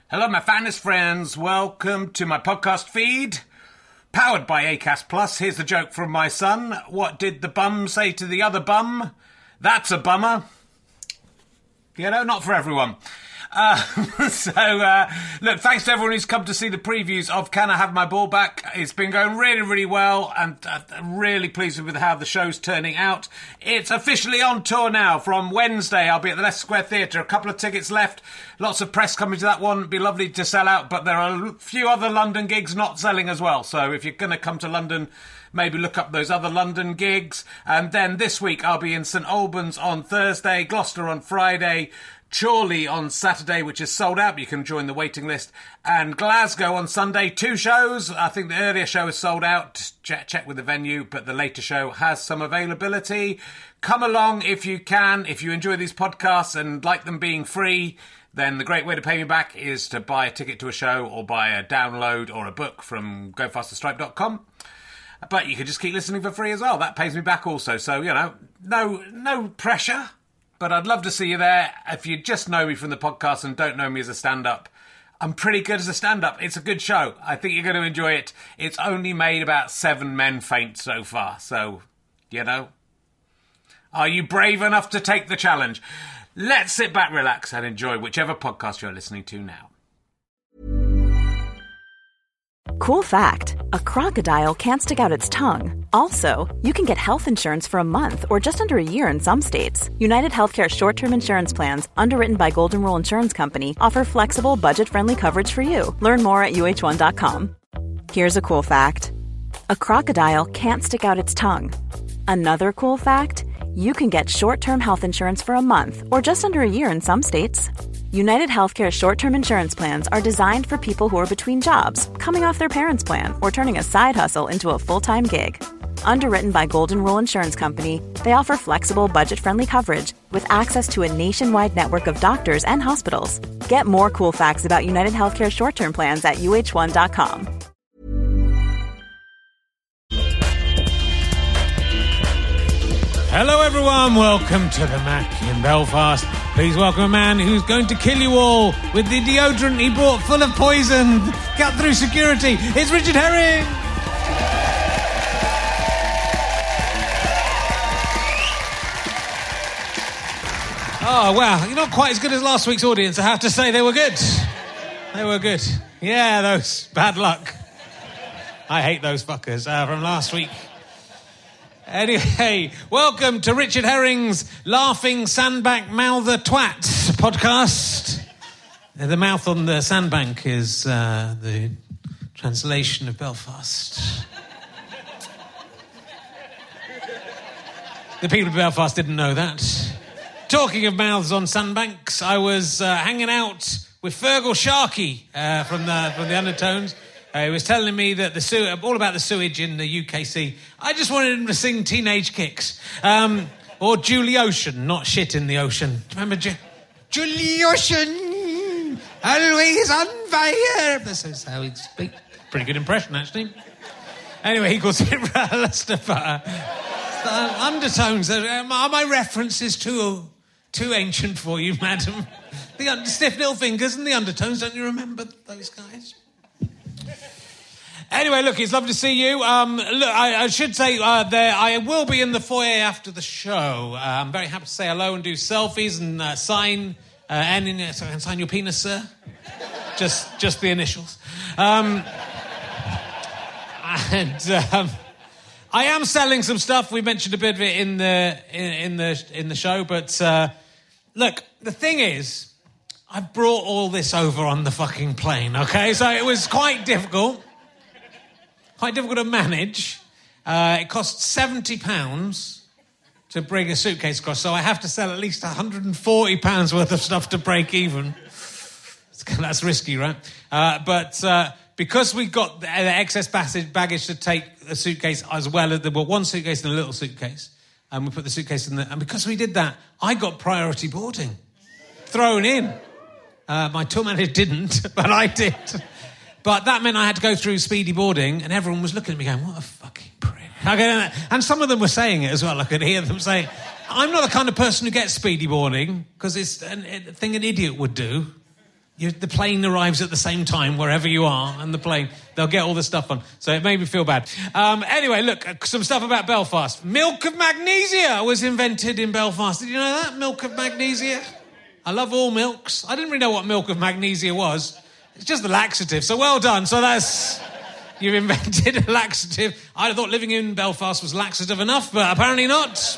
Hello, my finest friends. Welcome to my podcast feed, powered by Acast Plus. Here's the joke from my son. What did the bum say to the other bum? That's a bummer. You know, not for everyone. Look, thanks to everyone who's come to see the previews of Can I Have My Ball Back? It's been going really, really well, and I'm really pleased with how the show's turning out. It's officially on tour now. From Wednesday, I'll be at the Leicester Square Theatre. A couple of tickets left. Lots of press coming to that one. It'd be lovely to sell out, but there are a few other London gigs not selling as well. So if you're going to come to London, maybe look up those other London gigs. And then this week, I'll be in St Albans on Thursday, Gloucester on Friday, Chorley on Saturday, which is sold out, but you can join the waiting list, and Glasgow on Sunday. 2 shows. I think the earlier show is sold out. Check with the venue, but the later show has some availability. Come along if you can. If you enjoy these podcasts and like them being free, then the great way to pay me back is to buy a ticket to a show or buy a download or a book from gofasterstripe.com. But you can just keep listening for free as well. That pays me back also. So, you know, no pressure. But I'd love to see you there. If you just know me from the podcast and don't know me as a stand-up, I'm pretty good as a stand-up. It's a good show. I think you're going to enjoy it. It's only made about 7 men faint so far. So, you know, are you brave enough to take the challenge? Let's sit back, relax, and enjoy whichever podcast you're listening to now. Cool fact, a crocodile can't stick out its tongue. Also, you can get health insurance for a month or just under a year in some states. United Healthcare short-term insurance plans, underwritten by Golden Rule Insurance Company, offer flexible, budget-friendly coverage for you. Learn more at uh1.com. Here's a cool fact. A crocodile can't stick out its tongue. Another cool fact, you can get short-term health insurance for a month or just under a year in some states. United Healthcare short-term insurance plans are designed for people who are between jobs, coming off their parents' plan, or turning a side hustle into a full-time gig. Underwritten by Golden Rule Insurance Company, they offer flexible, budget-friendly coverage with access to a nationwide network of doctors and hospitals. Get more cool facts about United Healthcare short-term plans at uh1.com. Hello everyone, welcome to the Mac in Belfast. Please welcome a man who's going to kill you all with the deodorant he bought full of poison. Cut through security. It's Richard Herring. Oh, wow. You're not quite as good as last week's audience, I have to say. They were good. They were good. Yeah, those bad luck. I hate those fuckers from last week. Anyway, welcome to Richard Herring's Laughing Sandbank Mouther Twats podcast. The mouth on the sandbank is the translation of Belfast. The people of Belfast didn't know that. Talking of mouths on sandbanks, I was hanging out with Fergal Sharkey from the Undertones. He was telling me that all about the sewage in the UKC. I just wanted him to sing Teenage Kicks. Or Julie Ocean, not shit in the ocean. Do you remember Julie Ocean, always on fire? That's how he'd speak. Pretty good impression, actually. Anyway, he calls it Rastafari. Undertones. Are my references too ancient for you, madam? The Stiff Little Fingers and the Undertones, don't you remember those guys? Anyway, look, it's lovely to see you. Look, I should say I will be in the foyer after the show. I'm very happy to say hello and do selfies and sign. So I can sign your penis, sir. Just the initials. I am selling some stuff. We mentioned a bit of it in the show, but look, the thing is, I brought all this over on the fucking plane. Okay, so it was quite difficult. Quite difficult to manage. It costs £70 to bring a suitcase across, so I have to sell at least £140 worth of stuff to break even. That's risky, right? But because we got the excess baggage to take the suitcase as well as one suitcase and a little suitcase, and we put the suitcase in there, and because we did that, I got priority boarding thrown in. My tour manager didn't, but I did. But that meant I had to go through speedy boarding, and everyone was looking at me going, what a fucking prick. And some of them were saying it as well. I could hear them saying, I'm not the kind of person who gets speedy boarding, because it's a thing an idiot would do. the plane arrives at the same time wherever you are, and they'll get all the stuff on. So it made me feel bad. Anyway, look, some stuff about Belfast. Milk of magnesia was invented in Belfast. Did you know that? Milk of magnesia. I love all milks. I didn't really know what milk of magnesia was. It's just the laxative, so well done. So you've invented a laxative. I thought living in Belfast was laxative enough, but apparently not.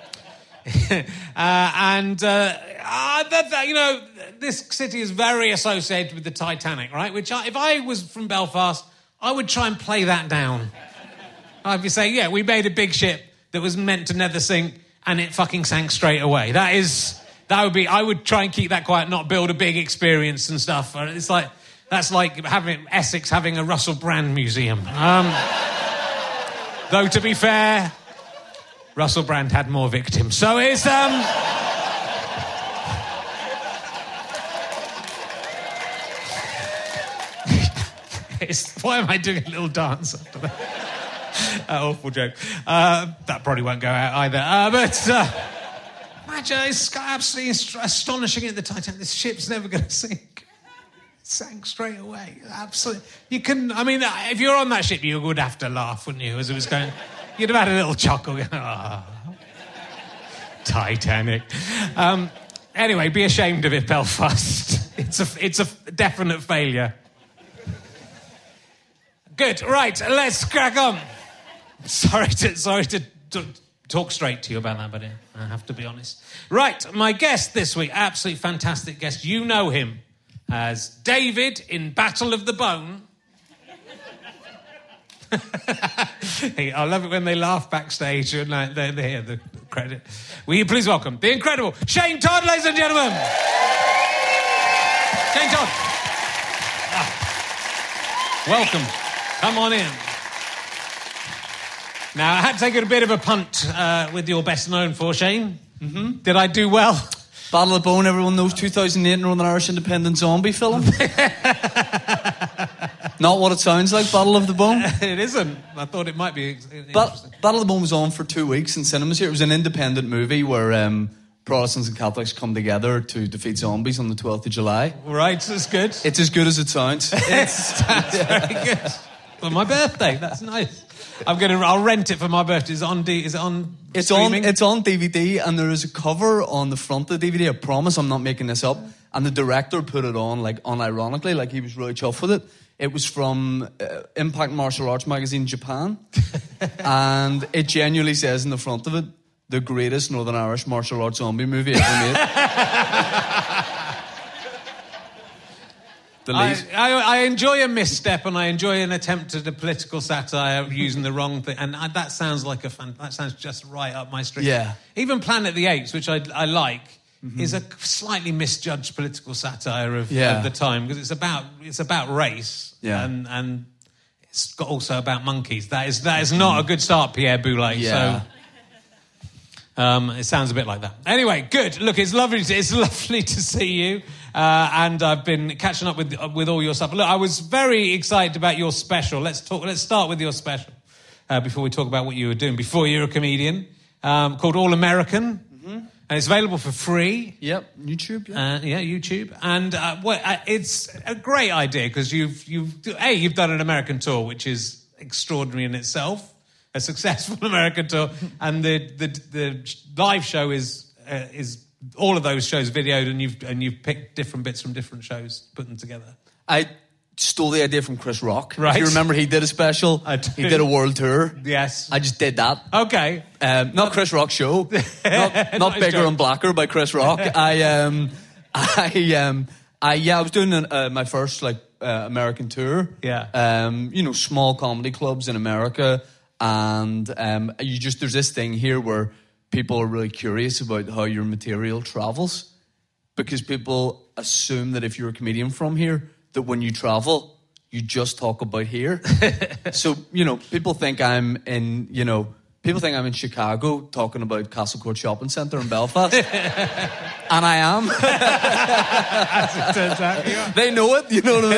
This city is very associated with the Titanic, right? Which, if I was from Belfast, I would try and play that down. I'd be saying, yeah, we made a big ship that was meant to never sink, and it fucking sank straight away. I would try and keep that quiet, not build a big experience and stuff. It's like, that's like Essex having a Russell Brand museum. Though, to be fair, Russell Brand had more victims. So it's, why am I doing a little dance after that? Awful joke. That probably won't go out either. Imagine, it's absolutely astonishing at the Titanic. This ship's never going to sink. It sank straight away. Absolutely. If you're on that ship, you would have to laugh, wouldn't you, as it was going... You'd have had a little chuckle. Titanic. Anyway, be ashamed of it, Belfast. It's a definite failure. Good. Right, let's crack on. Sorry to talk straight to you about that, but I have to be honest. Right, my guest this week, absolutely fantastic guest. You know him as David in Battle of the Bone. I love it when they laugh backstage and they hear the credit. Will you please welcome the incredible Shane Todd, ladies and gentlemen? Shane Todd. Welcome. Come on in. Now, I had to take a bit of a punt with your best known for, Shane. Mm-hmm. Did I do well? Battle of the Bone, everyone knows, 2008 Northern Irish independent zombie film. Not what it sounds like, Battle of the Bone. It isn't. I thought it might be Battle of the Bone was on for 2 weeks in cinemas here. It was an independent movie where Protestants and Catholics come together to defeat zombies on the 12th of July. Right, that's good. It's as good as it sounds. That's very good. For my birthday, that's nice. I'll rent it for my birthday. Is it on streaming? It's on DVD, and there is a cover on the front of the DVD. I promise I'm not making this up. And the director put it on, unironically, like he was really chuffed with it. It was from Impact Martial Arts magazine, Japan. And it genuinely says in the front of it, the greatest Northern Irish martial arts zombie movie ever made. I enjoy a misstep, and I enjoy an attempt at a political satire using the wrong thing, and that sounds that sounds just right up my street. Yeah. Even Planet of the Apes, which I like, is a slightly misjudged political satire of the time, because it's about race, and it's also about monkeys. That is not a good start, Pierre Boulez. Yeah. So it sounds a bit like that. Anyway, good. Look, it's lovely to see you. And I've been catching up with all your stuff. Look, I was very excited about your special. Let's start with your special before we talk about what you were doing before you were a comedian, called All American. Mm-hmm. And it's available for free. Yep, YouTube. YouTube. And it's a great idea because you've done an American tour, which is extraordinary in itself, a successful American tour, and the live show is all of those shows videoed, and you've picked different bits from different shows, put them together. I stole the idea from Chris Rock. Right. If you remember, he did a special. I do. He did a world tour. Yes. I just did that. Okay. Not Chris Rock's show. Not Bigger and Blacker by Chris Rock. I was doing my first American tour. Yeah. Small comedy clubs in America, and there's this thing here where people are really curious about how your material travels, because people assume that if you're a comedian from here, that when you travel, you just talk about here. So, people think I'm in Chicago talking about Castlecourt Shopping Centre in Belfast. And I am. As it turns out, yeah. They know it, you know what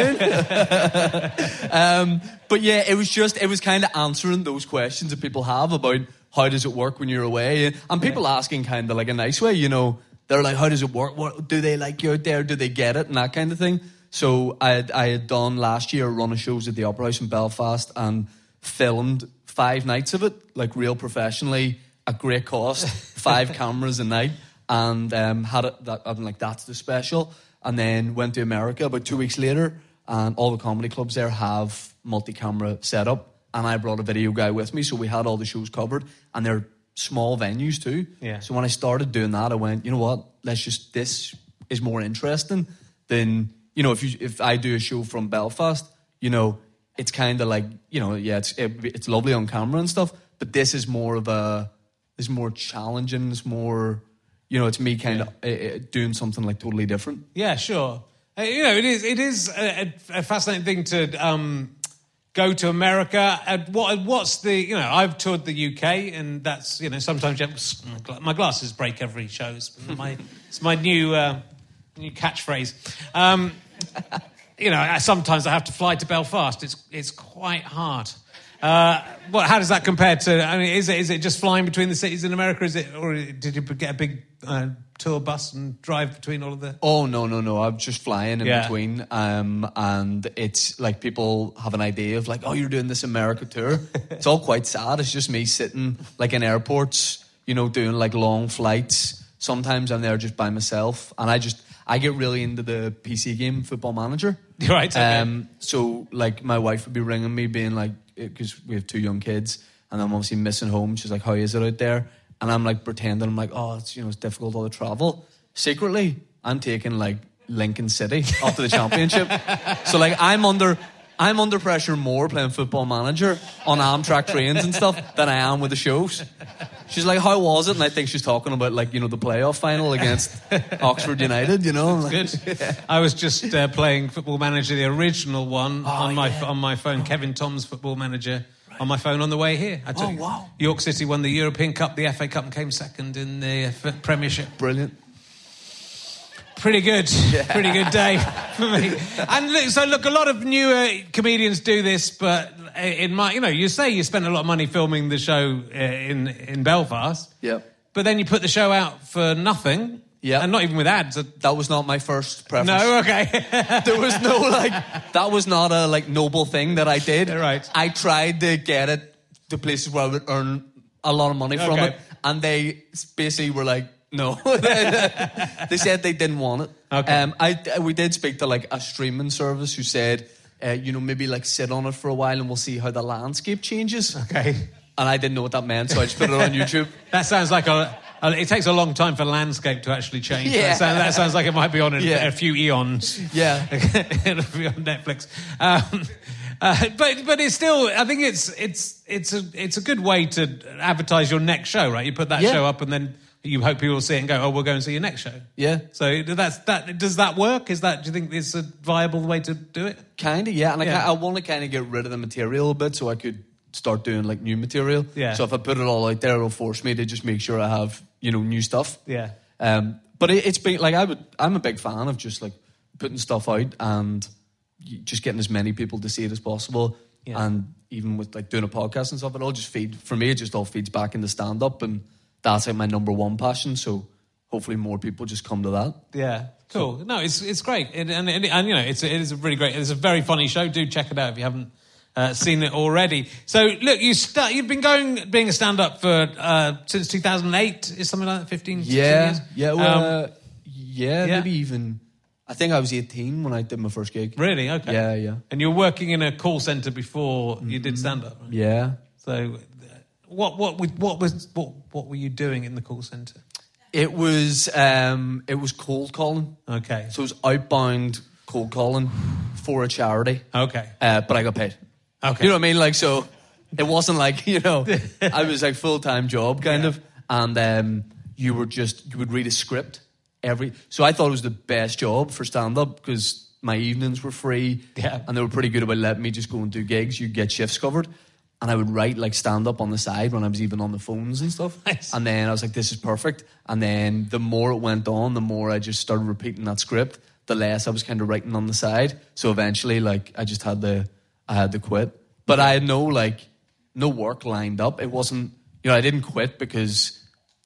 I mean? But yeah, it was kind of answering those questions that people have about how does it work when you're away. And people asking kind of like a nice way, they're like, how does it work? What do they like you out there? Do they get it? And that kind of thing. So I had done last year a run of shows at the Opera House in Belfast and filmed 5 nights of it, like real professionally, at great cost, 5 cameras a night, and had it. I'm like, that's the special. And then went to America about 2 weeks later, and all the comedy clubs there have multi-camera setup, and I brought a video guy with me, so we had all the shows covered, and they're small venues too. Yeah. So when I started doing that, I went, you know what? This is more interesting than, you know, if I do a show from Belfast, you know, it's kind of like, you know, yeah, it's lovely on camera and stuff, but this is more challenging. It's more, you know, it's me kind of doing something like totally different. Yeah, sure. You know, it is a fascinating thing to go to America. What's the, you know, I've toured the UK, and that's, you know, sometimes my glasses break every show. It's my new catchphrase. You know, sometimes I have to fly to Belfast. It's quite hard. How does that compare to? I mean, is it just flying between the cities in America? Or did you get a big tour bus and drive between all of the? Oh no! I'm just flying in between, and it's like people have an idea of like, oh, you're doing this America tour. It's all quite sad. It's just me sitting like in airports, you know, doing like long flights. Sometimes I'm there just by myself, and I get really into the PC game Football Manager. Right. Okay. So like my wife would be ringing me, being like, because we have 2 young kids, and I'm obviously missing home. She's like, how is it out there? And I'm like pretending, I'm like, oh, it's, you know, it's difficult all the travel. Secretly, I'm taking like Lincoln City up to the championship. So like I'm under pressure more playing Football Manager on Amtrak trains and stuff than I am with the shows. She's like, how was it? And I think she's talking about, like, you know, the playoff final against Oxford United, you know? Like, good. Yeah. I was just playing Football Manager, the original one, on my phone, Kevin Tom's Football Manager, on my phone on the way here. Wow. York City won the European Cup, the FA Cup, and came second in the Premiership. Brilliant. Pretty good. Yeah. Pretty good day for me. And look, a lot of newer comedians do this, but in my, you know, you say you spent a lot of money filming the show in Belfast. Yeah. But then you put the show out for nothing. Yeah. And not even with ads. That was not my first preference. No, okay. There was no, like, that was not a, like, noble thing that I did. Right. I tried to get it to places where I would earn a lot of money from it. And they basically were like, no. They said they didn't want it. Okay. We did speak to, like, a streaming service who said, you know, maybe, like, sit on it for a while and we'll see how the landscape changes. Okay. And I didn't know what that meant, so I just put it on YouTube. That sounds like it takes a long time for landscape to actually change. Yeah. That sounds like it might be on a few eons. Yeah. It'll be on Netflix. But it's still, I think it's a good way to advertise your next show, right? You put that show up and then you hope people will see it and go, oh, we'll go and see your next show. Yeah. So does that work? Do you think it's a viable way to do it? Kind of, yeah. And I want to kind of get rid of the material a bit so I could start doing like new material. Yeah. So if I put it all out there, it'll force me to just make sure I have, you know, new stuff. Yeah. But it's been like I'm a big fan of just like putting stuff out and just getting as many people to see it as possible. Yeah. And even with like doing a podcast and stuff, it all just it just all feeds back into stand up, and that's like my number one passion. So hopefully more people just come to that. Yeah. Cool. No, it's great, and you know it is a really great. It's a very funny show. Do check it out if you haven't seen it already. So look, you've been being a stand-up for since 2008. Is something like that? 15, 16 years? Yeah. Maybe even. I think I was 18 when I did my first gig. Really? Okay. Yeah. And you were working in a call centre before you did stand-up, right? Yeah. So, what were you doing in the call centre? It was cold calling. Okay. So it was outbound cold calling for a charity. Okay. But I got paid. Okay. You know what I mean? Like, so it wasn't like, you know, I was like full-time job kind of. And you would read a script so I thought it was the best job for stand-up because my evenings were free. Yeah. And they were pretty good about letting me just go and do gigs. You get shifts covered. And I would write like stand-up on the side when I was even on the phones and stuff. Nice. And then I was like, this is perfect. And then the more it went on, the more I just started repeating that script, the less I was kind of writing on the side. So eventually, like, I had to quit. But I had no work lined up. It wasn't, you know, I didn't quit because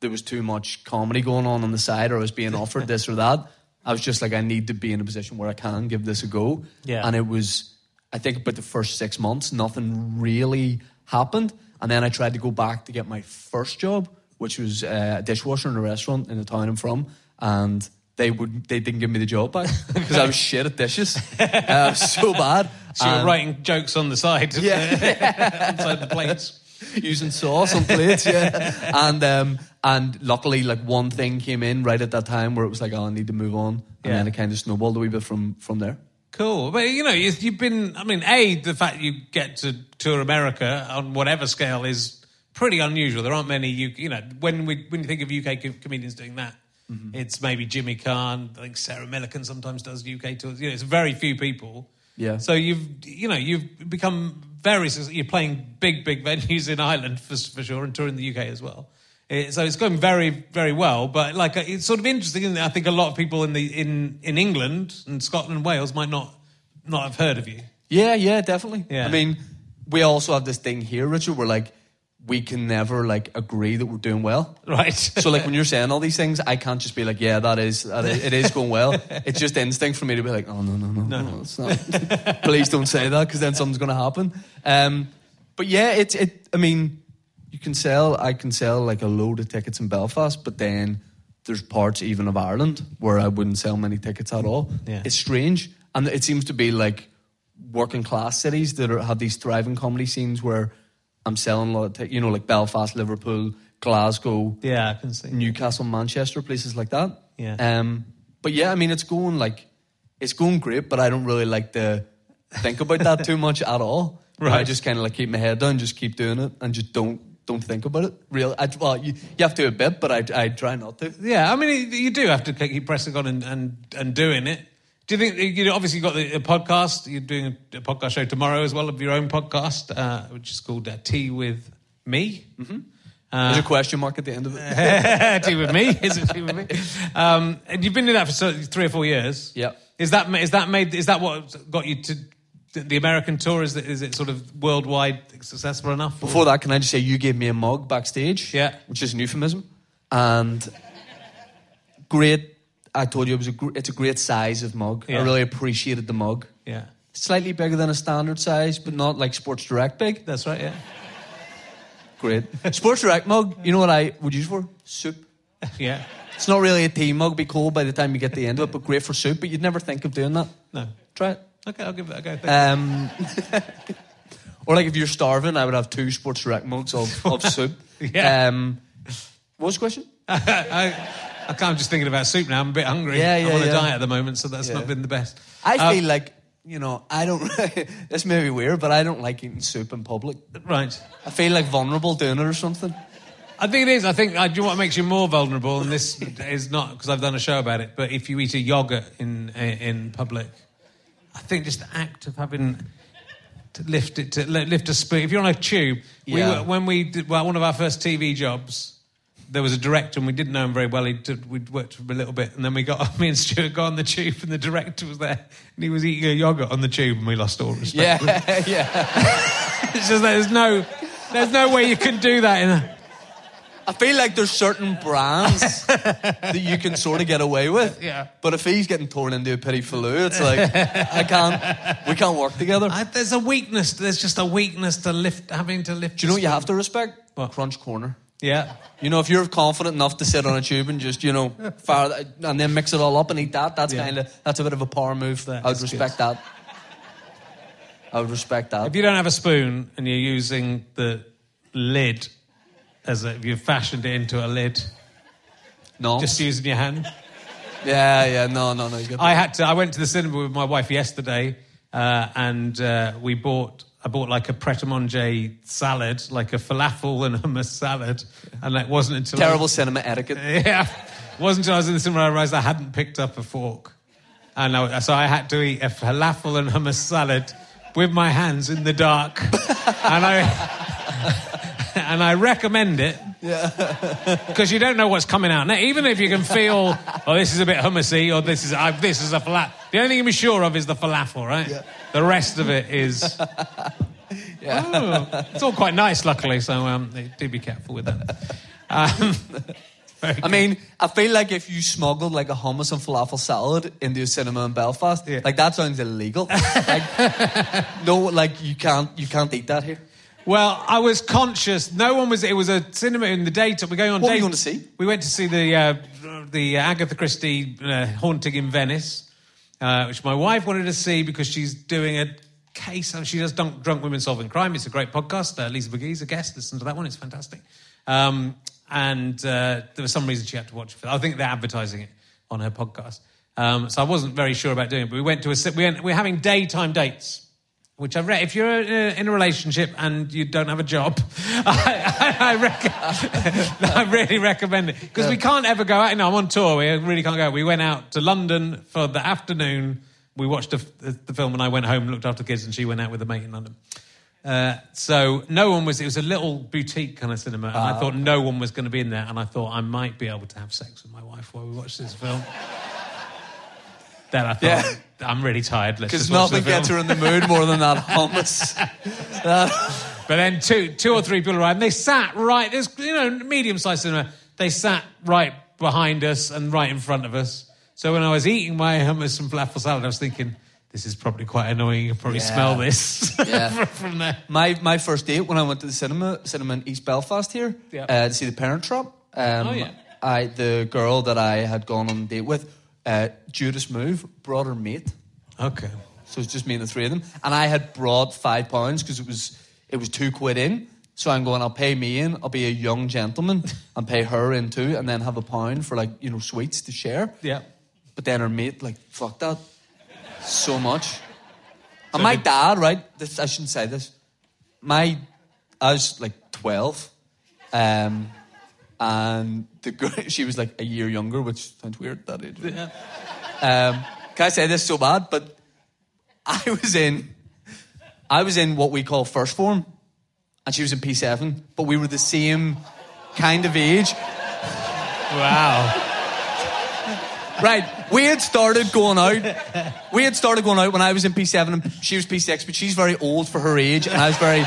there was too much comedy going on the side, or I was being offered this or that. I was just like, I need to be in a position where I can give this a go. Yeah. And it was, I think about the first 6 months, nothing really happened. And then I tried to go back to get my first job, which was a dishwasher in a restaurant in the town I'm from. And they didn't give me the job back because I was shit at dishes. I was so bad. So you were writing jokes on the side. Yeah. Inside the plates. Using sauce on plates, yeah. And luckily, like, one thing came in right at that time where it was like, oh, I need to move on. And then it kind of snowballed a wee bit from there. Cool. But, you know, you've been... I mean, the fact you get to tour America on whatever scale is pretty unusual. There aren't many... You know, when you think of UK comedians doing that, it's maybe Jimmy Carr. I think Sarah Millican sometimes does UK tours. You know, it's very few people. Yeah. So you've become very... You're playing big venues in Ireland, for sure, and touring the UK as well. So it's going very, very well, but like it's sort of interesting, isn't it? I think a lot of people in England and Scotland and Wales might not have heard of you. Yeah, definitely. Yeah. I mean, we also have this thing here, Richard, where like we can never like agree that we're doing well. Right. So like when you're saying all these things, I can't just be like, yeah, it is going well. It's just instinct for me to be like, oh no, it's not. Please don't say that, because then something's going to happen. But yeah, I mean, I can sell like a load of tickets in Belfast, but then there's parts even of Ireland where I wouldn't sell many tickets at all. Yeah. It's strange. And it seems to be like working class cities that have these thriving comedy scenes where I'm selling a lot of tickets, you know, like Belfast, Liverpool, Glasgow, Yeah, I can see. Newcastle, Manchester, places like that. Yeah. But yeah, I mean, it's going great, but I don't really like to think about that too much at all. Right. I just kind of like keep my head down, just keep doing it, and just don't think about it. You have to a bit, but I try not to. Yeah, I mean, you do have to keep pressing on and doing it. Do you think, you know, obviously you've got a podcast, you're doing a podcast show tomorrow as well, of your own podcast, which is called Tea With Me. Mm-hmm. There's a question mark at the end of it. Tea With Me? Is it Tea With Me? And you've been doing that for 3 or 4 years. Yeah. Is that what got you to the American tour? Is it sort of worldwide successful enough? Before that, can I just say you gave me a mug backstage? Yeah. Which is an euphemism. And great. I told you it's a great size of mug. Yeah. I really appreciated the mug. Yeah. Slightly bigger than a standard size, but not like Sports Direct big. That's right, yeah. Great. Sports Direct mug, you know what I would use for? Soup. Yeah. It's not really a tea mug, be cold by the time you get to the end of it, but great for soup. But you'd never think of doing that. No. Try it. Okay, I'll give it a go. Or like if you're starving, I would have 2 Sports Direct mugs of soup. Yeah. What was the question? I'm just thinking about soup now. I'm a bit hungry. Yeah, I'm on a yeah. diet at the moment, so that's not been the best. I feel like, you know, I don't... This may be weird, but I don't like eating soup in public. Right. I feel like vulnerable doing it or something. I think it is. I think do you know what makes you more vulnerable, and this is not because I've done a show about it, but if you eat a yoghurt in public, I think just the act of having to lift a spoon. If you're on a tube, when we did one of our first TV jobs, there was a director and we didn't know him very well. We'd worked for him a little bit, and then me and Stuart got on the tube, and the director was there, and he was eating a yoghurt on the tube, and we lost all respect. Yeah. It's just there's no way you can do that I feel like there's certain brands that you can sort of get away with. Yeah. But if he's getting torn into a petit filou, it's like, we can't work together. There's a weakness. There's just a weakness to having to lift. Do you know what you have to respect? What? Crunch corner. Yeah. You know, if you're confident enough to sit on a tube and just, you know, fire that, and then mix it all up and eat that, that's a bit of a power move. I would respect that. I would respect that. If you don't have a spoon and you're using the lid if you've fashioned it into a lid, no, just using your hand. Yeah, no. I went to the cinema with my wife yesterday, and I bought like a pret-a-manger salad, like a falafel and hummus salad, and it wasn't until terrible cinema etiquette. Yeah, it wasn't until I was in the cinema I realised I hadn't picked up a fork, and so I had to eat a falafel and hummus salad with my hands in the dark, and I recommend it. Yeah. Because you don't know what's coming out. Now, even if you can feel, this is a bit hummusy, or this is a falafel. The only thing you can be sure of is the falafel, right? Yeah. The rest of it is... it's all quite nice, luckily, so do be careful with that. I mean, I feel like if you smuggled like a hummus and falafel salad into a cinema in Belfast, like that sounds illegal. Like, no, like you can't eat that here. Well, I was conscious. No one was. It was a cinema in the daytime. We're going on. What were you going to see? We went to see the Agatha Christie Haunting in Venice, which my wife wanted to see because she's doing a case. She does Drunk Women Solving Crime. It's a great podcast. Lisa McGee's a guest. Listen to that one. It's fantastic. And there was some reason she had to watch it. I think they're advertising it on her podcast. So I wasn't very sure about doing it. But we went to we're having daytime dates, which I've read. If you're in a relationship and you don't have a job, I really recommend it. Because we can't ever go out. No, I'm on tour. We really can't go out. We went out to London for the afternoon. We watched the film and I went home and looked after the kids and she went out with a mate in London. So no one was... It was a little boutique kind of cinema and I thought no one was going to be in there and I thought I might be able to have sex with my wife while we watched this film. Then I thought, I'm really tired. Because nothing gets her in the mood more than that hummus. But then two or three people arrived and they sat right... There's, medium-sized cinema. They sat right behind us and right in front of us. So when I was eating my hummus and falafel salad, I was thinking... This is probably quite annoying. You can probably smell this from there. My first date when I went to the cinema in East Belfast here to see The Parent Trap. The girl that I had gone on a date with, Judas Move, brought her mate. Okay. So it's just me and the three of them. And I had brought £5 because it was £2 in. So I'm going, I'll pay me in, I'll be a young gentleman and pay her in too and then have £1 for sweets to share. Yeah. But then her mate, fuck that. So much. And my dad, right? I shouldn't say this. I was 12. And the girl, she was a year younger, which sounds weird that age. Right? Yeah. Can I say this so bad? But I was in what we call first form, and she was in P7, but we were the same kind of age. Wow. Right, we had started going out when I was in P7 and she was P6, but she's very old for her age and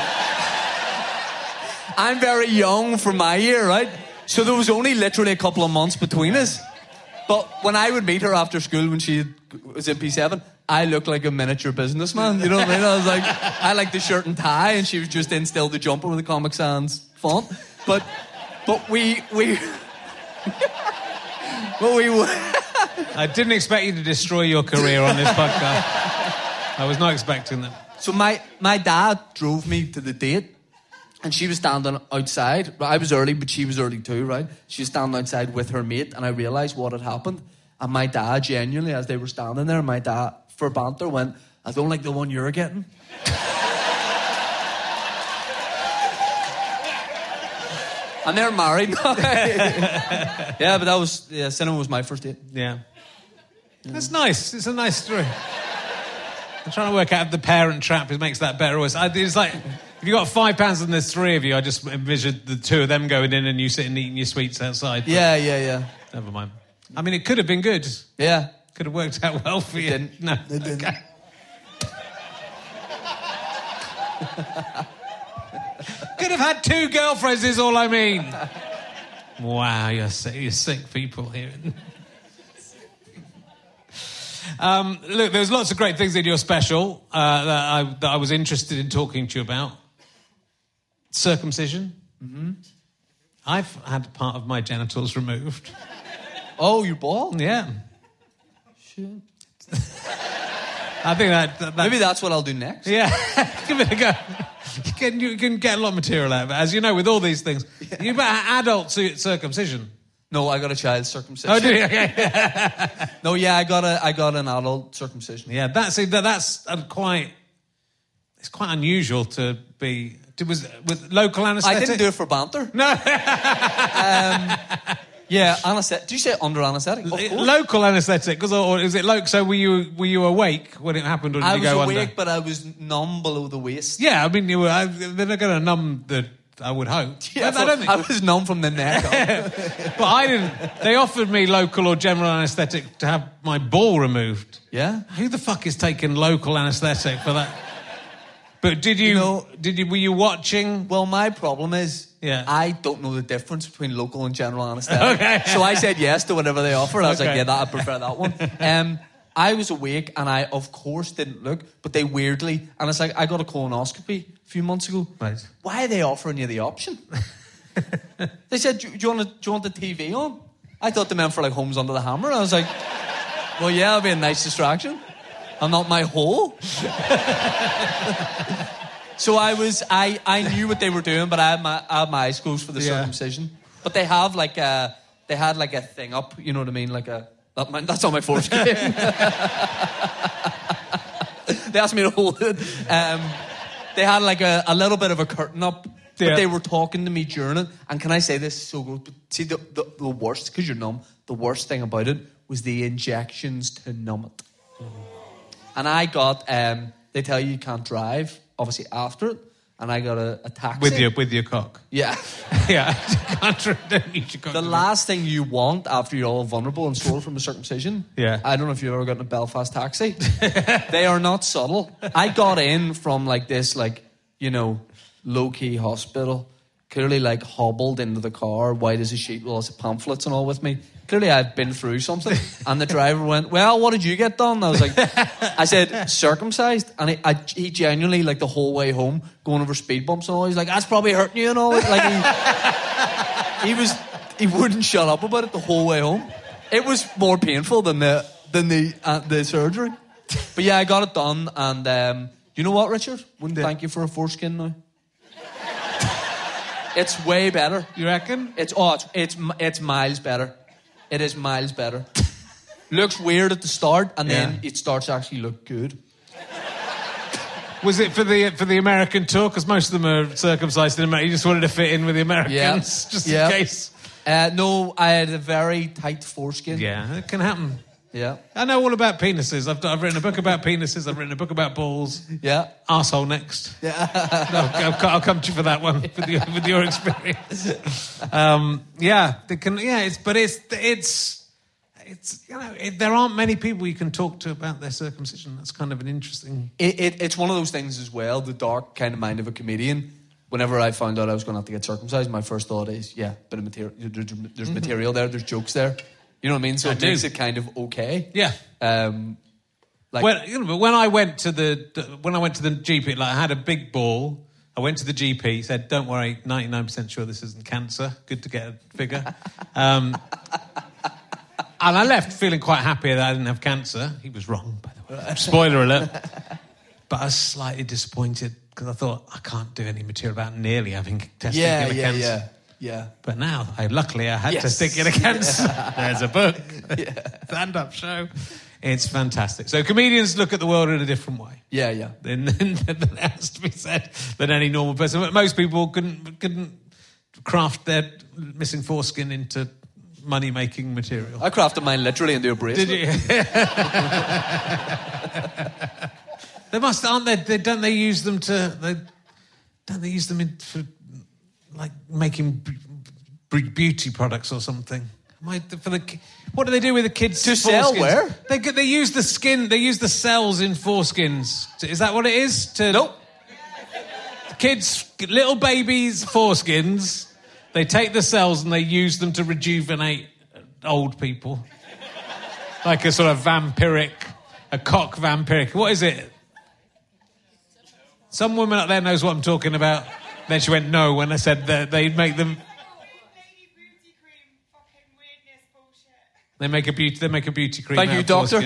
I'm very young for my year, right? So there was only literally a couple of months between us. But when I would meet her after school when she was in P7, I looked like a miniature businessman, you know what I mean? I like the shirt and tie and she was just in still the jumper with the Comic Sans font. But we I didn't expect you to destroy your career on this podcast. I was not expecting that. So my dad drove me to the date and she was standing outside. I was early, but she was early too, right? She was standing outside with her mate and I realised what had happened. And my dad, genuinely, as they were standing there, my dad, for banter, went, I don't like the one you're getting. And they're married now. Yeah, but that was... Yeah, cinema was my first date. Yeah. That's nice. It's a nice story. I'm trying to work out if The Parent Trap makes that better or worse. It's like, if you got £5 and there's three of you, I just envisioned the two of them going in and you sitting eating your sweets outside. Yeah. Never mind. I mean, it could have been good. Yeah. Could have worked out well for you. It didn't. No. It didn't. Okay. Could have had 2 girlfriends is all I mean. Wow, you're sick people here. Look, there's lots of great things in your special that I was interested in talking to you about. Circumcision. Mm-hmm. I've had part of my genitals removed. Oh, you're bald? Yeah. Shit. I think that... Maybe that's what I'll do next. Yeah, give it a go. You can get a lot of material out of it. As you know, with all these things. Yeah. You've got adult circumcision. No, I got a child circumcision. Oh, do you? Okay. No, yeah, I got an adult circumcision. Yeah, that's quite... It's quite unusual to be... With local anaesthetic? I didn't do it for banter. No. Yeah, anaesthetic. Do you say under anaesthetic? Local anaesthetic, or is it local? So were you awake when it happened, or did you go under? I was awake, but I was numb below the waist. Yeah, I mean, they're not going to numb the. I would hope. Yeah, I was numb from the neck up. But I didn't. They offered me local or general anaesthetic to have my ball removed. Yeah. Who the fuck is taking local anaesthetic for that? But were you watching? Well, my problem is Yeah. I don't know the difference between local and general anaesthetic. Okay. So I said yes to whatever they offered. I was like, Okay. yeah, I prefer that one. I was awake and I, of course, didn't look, but they weirdly, and it's like, I got a colonoscopy a few months ago. Right. Why are they offering you the option? They said, do you want the TV on? I thought they meant for like Homes Under the Hammer. I was like, well, yeah, that'll be a nice distraction. I'm not my hole. So I knew what they were doing, but I had my eyes closed for the circumcision. But they have like a thing up, you know what I mean? Like that's on my foreskin. They asked me to hold it. They had like a little bit of a curtain up, but they were talking to me during it. And can I say this? So good. But see, the worst, because you're numb, the worst thing about it was the injections to numb it. And I got, they tell you can't drive, obviously after it, and I got a taxi. With your cock. Yeah. Yeah. Don't use your cock. The last thing you want after you're all vulnerable and sore from a circumcision, I don't know if you've ever gotten a Belfast taxi. They are not subtle. I got in from like this, like, you know, low-key hospital, clearly like hobbled into the car, white as a sheet with lots of pamphlets and all with me. Clearly I'd been through something. And the driver went, well, what did you get done? I was like, I said, circumcised. And he genuinely, like the whole way home, going over speed bumps and all, he's like, that's probably hurting you and all. Like he wouldn't shut up about it the whole way home. It was more painful than the surgery. But yeah, I got it done. And you know what, Richard? Thank you for a foreskin now. It's way better. You reckon? It's miles better. It is miles better. Looks weird at the start, and then it starts to actually look good. Was it for the American tour? Because most of them are circumcised in America. You just wanted to fit in with the Americans, just in case. No, I had a very tight foreskin. Yeah, it can happen. Yeah, I know all about penises. I've written a book about penises. I've written a book about balls. Yeah, arsehole next. Yeah, no, I'll come to you for that one with your experience. They can. Yeah, it's you know, there aren't many people you can talk to about their circumcision. That's kind of an interesting. It's one of those things as well. The dark kind of mind of a comedian. Whenever I found out I was going to have to get circumcised, my first thought is, bit of material. There's material there. There's jokes there. You know what I mean? So it makes it kind of okay. Yeah. But when I went to the GP, like I had a big ball. I went to the GP. He said, "Don't worry, 99% sure this isn't cancer. Good to get a figure." And I left feeling quite happy that I didn't have cancer. He was wrong, by the way. Spoiler alert. But I was slightly disappointed because I thought I can't do any material about nearly having testicular cancer. Yeah. But now, luckily, I had testicular cancer. There's a book. Stand-up show. It's fantastic. So comedians look at the world in a different way. Yeah. Then it has to be said than any normal person. But most people couldn't craft their missing foreskin into money-making material. I crafted mine literally into a bracelet. Did you? They must, aren't they? Don't they use them for like making beauty products or something? What do they do with the kids' to sell? Foreskins? Where they use the skin. They use the cells in foreskins. Is that what it is? Nope. Kids, little babies' foreskins. They take the cells and they use them to rejuvenate old people, like a sort of a cock vampiric. What is it? Some woman up there knows what I'm talking about. Then she went no when I said that they make them. They make a beauty cream. Thank you, doctor.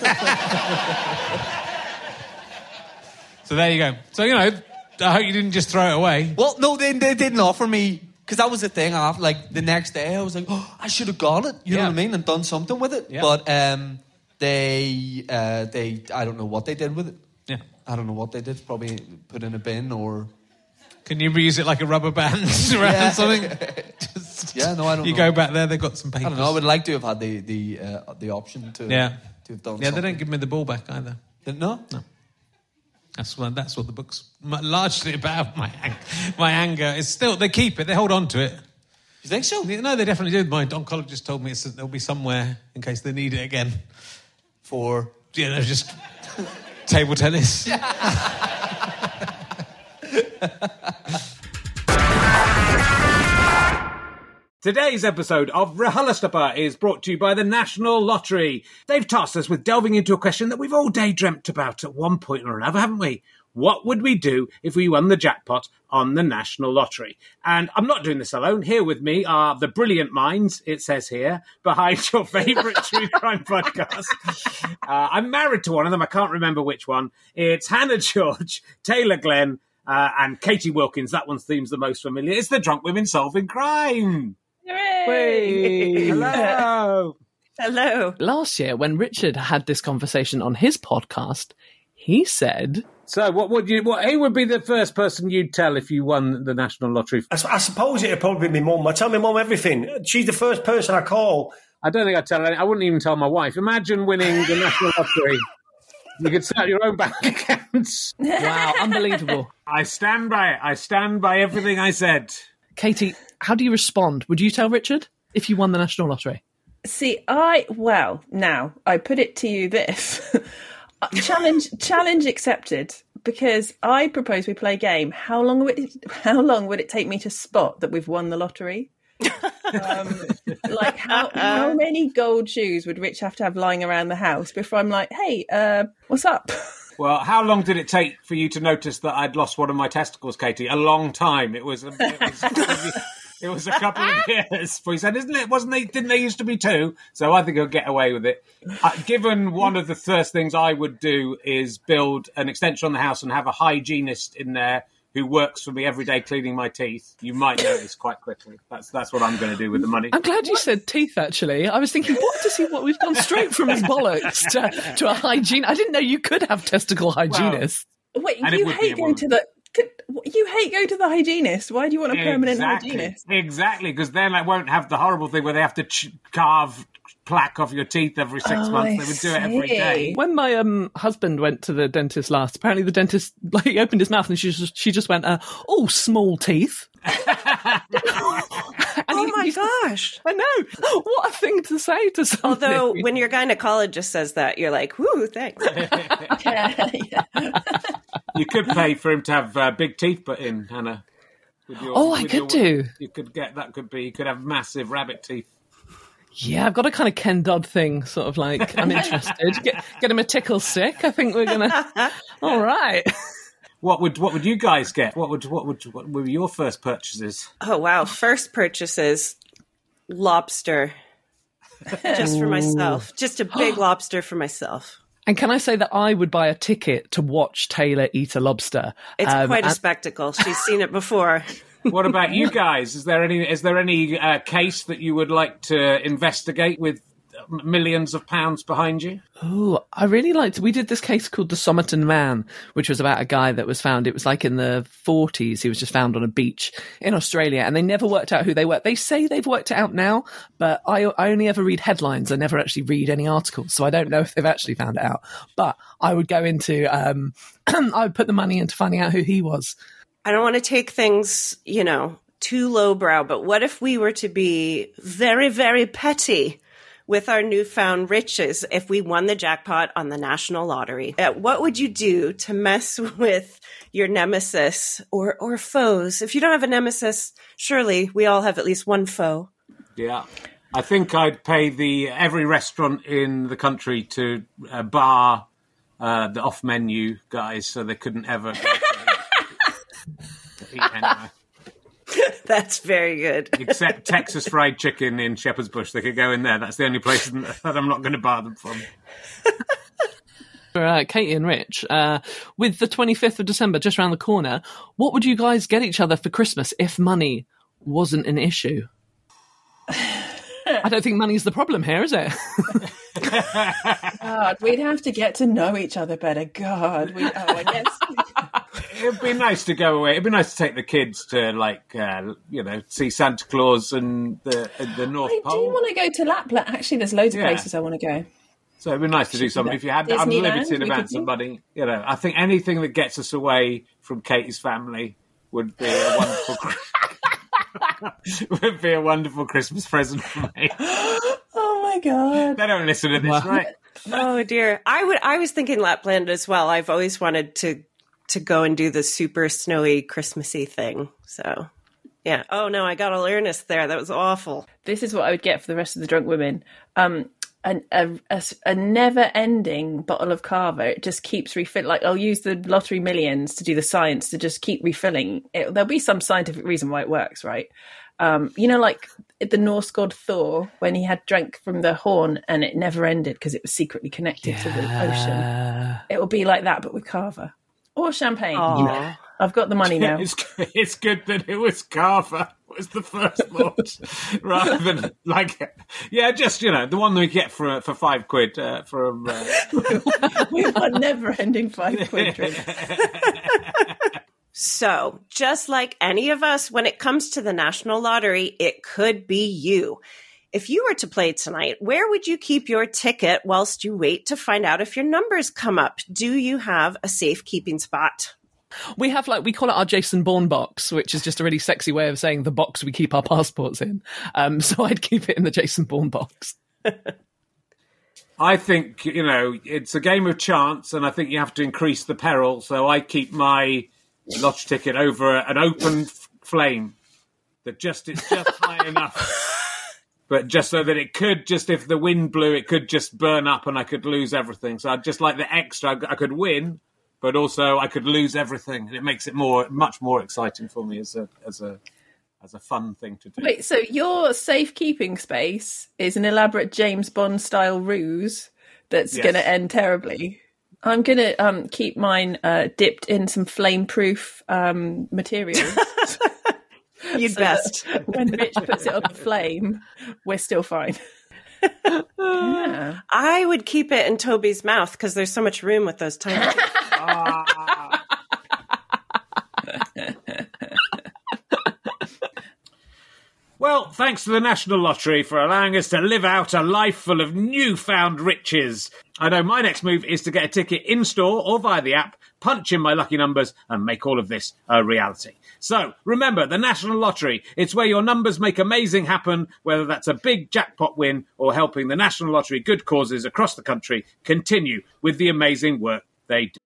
So there you go. So I hope you didn't just throw it away. Well, no, they didn't offer me, because that was the thing. Like the next day, I was like, oh, I should have got it. You know what I mean, and done something with it. Yeah. But they I don't know what they did with it. Yeah, I don't know what they did. Probably put in a bin or. Can you reuse it like a rubber band around something? I don't know. You go back there, they've got some papers. I don't know. I would like to have had the option to have done something. They don't give me the ball back either. No? No. That's what the book's largely about. My anger is still, they keep it, they hold on to it. You think so? No, they definitely do. My oncologist told me there'll be somewhere in case they need it again. For? Just table tennis. Today's episode of RHLSTP is brought to you by the National Lottery. They've tasked us with delving into a question that we've all daydreamt about at one point or another, haven't we? What would we do if we won the jackpot on the National Lottery? And I'm not doing this alone. Here with me are the brilliant minds, it says here, behind your favourite true crime podcast. I'm married to one of them. I can't remember which one. It's Hannah George, Taylor Glenn, and Katie Wilkins. That one seems the most familiar. It's the Drunk Women Solving Crime. Hooray! Hello. Hello. Last year, when Richard had this conversation on his podcast, he said... So, who would be the first person you'd tell if you won the National Lottery? I suppose it'd probably be my mum. I tell my mum everything. She's the first person I call. I don't think I'd tell her. I wouldn't even tell my wife. Imagine winning the National Lottery. You could start your own bank accounts. Wow, unbelievable. I stand by it. I stand by everything I said. Katie, how do you respond? Would you tell Richard if you won the National Lottery? See, I put it to you this. Challenge accepted, because I propose we play a game. How long would it take me to spot that we've won the lottery? How many gold shoes would Rich have to have lying around the house before I'm like, hey, what's up? Well, how long did it take for you to notice that I'd lost one of my testicles, Katie? A long time. It was a couple of years. For he said, "Isn't it? Didn't they used to be two?" So I think he'll get away with it. Given one of the first things I would do is build an extension on the house and have a hygienist in there who works for me every day cleaning my teeth, you might notice quite quickly. That's what I'm going to do with the money. I'm glad you said teeth, actually. I was thinking, we've gone straight from his bollocks to a hygiene. I didn't know you could have testicle hygienists. Wait, you hate going to the hygienist. Why do you want a permanent hygienist? Exactly, because then I won't have the horrible thing where they have to carve plaque off your teeth every 6 months. They would do it every day. When my husband went to the dentist last, apparently the dentist he opened his mouth and she just went, small teeth. Oh my gosh. I know. What a thing to say to somebody. Although when your gynecologist says that, you're like, whoo, thanks. You could pay for him to have big teeth put in, Hannah. I could do. You could you could have massive rabbit teeth. Yeah, I've got a kind of Ken Dodd thing, sort of like, I'm interested. Get him a tickle stick. I think we're going to... All right. What would you guys get? What were your first purchases? Oh, wow. First purchases, lobster. Just for myself. Just a big lobster for myself. And can I say that I would buy a ticket to watch Taylor eat a lobster? It's quite a spectacle. She's seen it before. What about you guys? Is there any case that you would like to investigate with millions of pounds behind you? Oh, I really we did this case called the Somerton Man, which was about a guy that was found, it was like in the 40s, he was just found on a beach in Australia, and they never worked out who they were. They say they've worked it out now, but I only ever read headlines. I never actually read any articles, so I don't know if they've actually found it out. But I would go into, I would put the money into finding out who he was. I don't want to take things, too lowbrow, but what if we were to be very, very petty with our newfound riches if we won the jackpot on the National Lottery? What would you do to mess with your nemesis or foes? If you don't have a nemesis, surely we all have at least one foe. Yeah. I think I'd pay every restaurant in the country to bar the off-menu guys so they couldn't ever eat anyway. That's very good. Except Texas Fried Chicken in Shepherd's Bush. They could go in there. That's the only place that I'm not going to bar them from. Katie and Rich, with the 25th of December just around the corner, what would you guys get each other for Christmas if money wasn't an issue? I don't think money's the problem here, is it? God, we'd have to get to know each other better. God, I guess... It'd be nice to go away. It'd be nice to take the kids to, see Santa Claus and the North Pole. I do want to go to Lapland. Actually, there's loads of places I want to go. So it'd be nice to do something. If you had unlimited amounts of money, I think anything that gets us away from Katie's family would be a wonderful Christmas present for me. Oh my God. They don't listen to this, right? Oh dear. I was thinking Lapland as well. I've always wanted to go and do the super snowy Christmassy thing. So Yeah. Oh, no, I got all earnest there. That was awful. This is what I would get for the rest of the drunk women. A never-ending bottle of Carver. It just keeps refilling. Like, I'll use the lottery millions to do the science to just keep refilling. There'll be some scientific reason why it works, right? Like the Norse god Thor, when he had drank from the horn and it never ended because it was secretly connected to the ocean. It will be like that, but with Carver. Or champagne. I've got the money now. It's good that it was Carver was the first launch, rather than just the one that we get for £5 We want never-ending £5 drink. So, just like any of us, when it comes to the National Lottery, it could be you. If you were to play tonight, where would you keep your ticket whilst you wait to find out if your numbers come up? Do you have a safekeeping spot? We have we call it our Jason Bourne box, which is just a really sexy way of saying the box we keep our passports in. So I'd keep it in the Jason Bourne box. I think, it's a game of chance, and I think you have to increase the peril. So I keep my lottery ticket over an open flame that it's just high enough. But just so that it could, just if the wind blew, it could just burn up and I could lose everything. So I'd just like the extra. I could win, but also I could lose everything. And it makes it much more exciting for me as a fun thing to do. Wait, so your safekeeping space is an elaborate James Bond style ruse that's going to end terribly. I'm going to keep mine dipped in some flame-proof materials. You'd best. When Rich puts it on the flame, we're still fine. Yeah. I would keep it in Toby's mouth because there's so much room with those tiny teeth. Well, thanks to the National Lottery for allowing us to live out a life full of newfound riches. I know my next move is to get a ticket in-store or via the app, punch in my lucky numbers, and make all of this a reality. So, remember, the National Lottery, it's where your numbers make amazing happen, whether that's a big jackpot win or helping the National Lottery good causes across the country continue with the amazing work they do.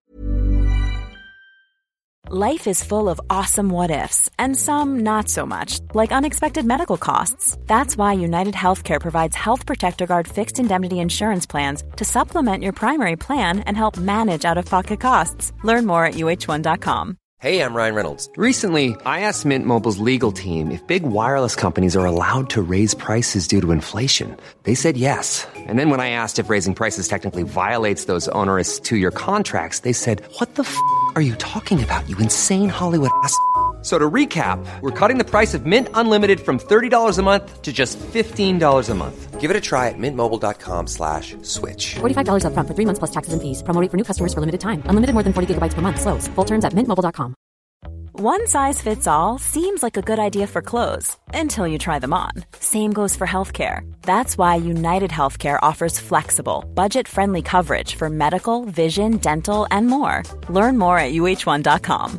Life is full of awesome what-ifs, and some not so much, like unexpected medical costs. That's why United Healthcare provides Health Protector Guard fixed indemnity insurance plans to supplement your primary plan and help manage out-of-pocket costs. Learn more at UH1.com. Hey, I'm Ryan Reynolds. Recently, I asked Mint Mobile's legal team if big wireless companies are allowed to raise prices due to inflation. They said yes. And then when I asked if raising prices technically violates those onerous 2-year contracts, they said, "What the f*** are you talking about, you insane Hollywood ass?" So to recap, we're cutting the price of Mint Unlimited from $30 a month to just $15 a month. Give it a try at mintmobile.com/switch. $45 up front for 3 months plus taxes and fees. Promo rate for new customers for limited time. Unlimited more than 40 gigabytes per month. Slows full terms at mintmobile.com. One size fits all seems like a good idea for clothes until you try them on. Same goes for healthcare. That's why United Healthcare offers flexible, budget-friendly coverage for medical, vision, dental, and more. Learn more at UH1.com.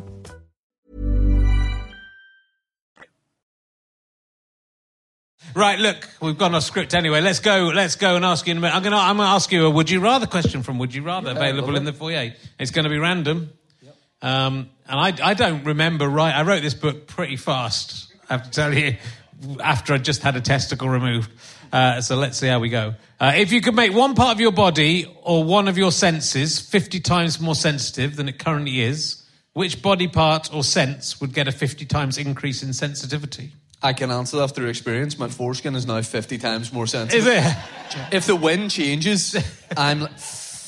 Right, look, we've gone off script anyway. Let's go and ask you in a minute. I'm going to ask you a Would You Rather question from Would You Rather, available in the foyer. It's going to be random. And I don't remember I wrote this book pretty fast, I have to tell you, after I just had a testicle removed. So let's see how we go. If you could make one part of your body or one of your senses 50 times more sensitive than it currently is, which body part or sense would get a 50 times increase in sensitivity? I can answer that through experience. My foreskin is now 50 times more sensitive. Is it? If the wind changes, I'm like...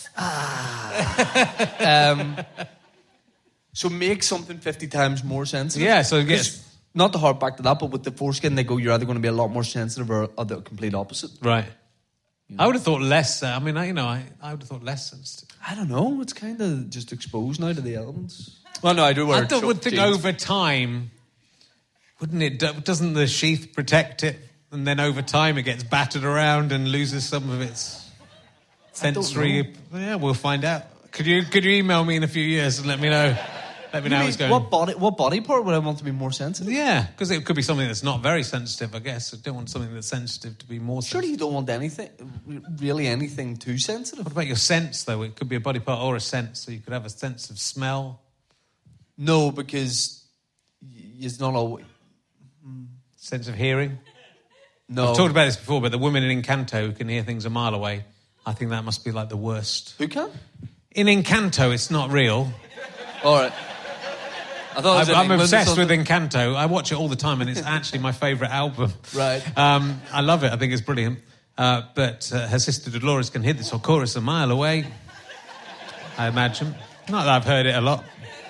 So make something 50 times more sensitive. Yeah, so yes. Not to harp back to that, but with the foreskin, they go, you're either going to be a lot more sensitive or the complete opposite. Right. You know? I would have thought less. I would have thought less sensitive. I don't know. It's kind of just exposed now to the elements. Well, no, I do wear I would think jeans. over time, wouldn't it? Doesn't the sheath protect it? And then over time it gets battered around and loses some of its sensory... Yeah, we'll find out. Could you email me in a few years and let me know? Let me know how it's going. What body part would I want to be more sensitive? Yeah, because it could be something that's not very sensitive, I guess. I don't want something that's sensitive to be more sensitive. Surely you don't want anything too sensitive. What about your sense, though? It could be a body part or a sense, so you could have a sense of smell. No, because it's not always... Sense of hearing? No. I've talked about this before, but the women in Encanto who can hear things a mile away, I think that must be like the worst. Who can? In Encanto, it's not real. All right. I thought it was in I'm England or obsessed with something. Encanto. I watch it all the time, and it's actually my favourite album. Right. I love it. I think it's brilliant. But her sister Dolores can hear this chorus a mile away, I imagine. Not that I've heard it a lot.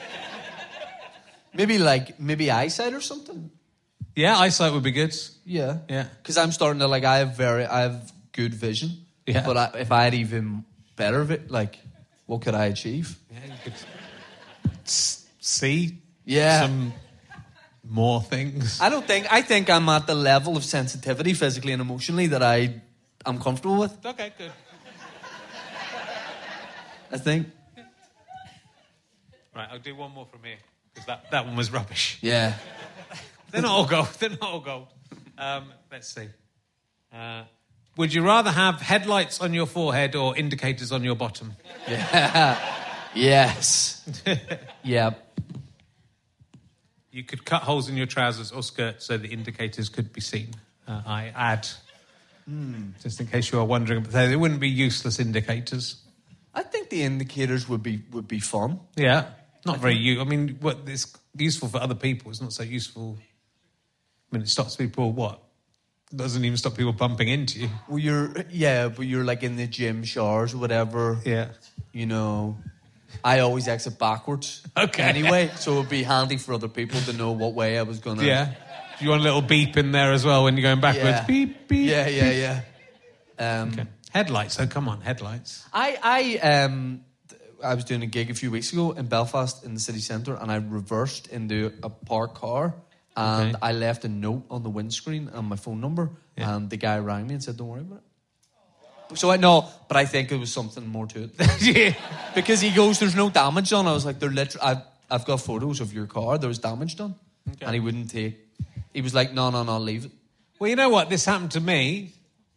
Maybe eyesight or something. Yeah, eyesight would be good. Yeah. Yeah. Because I'm starting to I have good vision. Yeah. But if I had even better what could I achieve? Yeah, you could see some more things. I think I'm at the level of sensitivity physically and emotionally that I'm comfortable with. Okay, good. I think. Right, I'll do one more from here, because that one was rubbish. Yeah. They're not all gold. Let's see. Would you rather have headlights on your forehead or indicators on your bottom? Yeah. Yes. Yeah. You could cut holes in your trousers or skirt so the indicators could be seen. I add, just in case you are wondering, but they wouldn't be useless indicators. I think the indicators would be fun. Yeah, not very. I mean, what it's useful for other people. It's not so useful. I mean, it stops people. What? Doesn't even stop people bumping into you. Well, but you're like in the gym showers or whatever. Yeah. You know, I always exit backwards. Okay. Anyway, so it would be handy for other people to know what way I was going to... Yeah. Do you want a little beep in there as well when you're going backwards? Yeah. Beep, beep. Yeah. Okay. Headlights, come on, headlights. I was doing a gig a few weeks ago in Belfast in the city centre, and I reversed into a parked car, and I left a note on the windscreen and my phone number, and the guy rang me and said, "Don't worry about it." So I know, but I think it was something more to it. Yeah. Because he goes, "There's no damage done." I was like, "They're literally. I've got photos of your car. There was damage done," and he wouldn't take. He was like, "No, leave it." Well, you know what? This happened to me.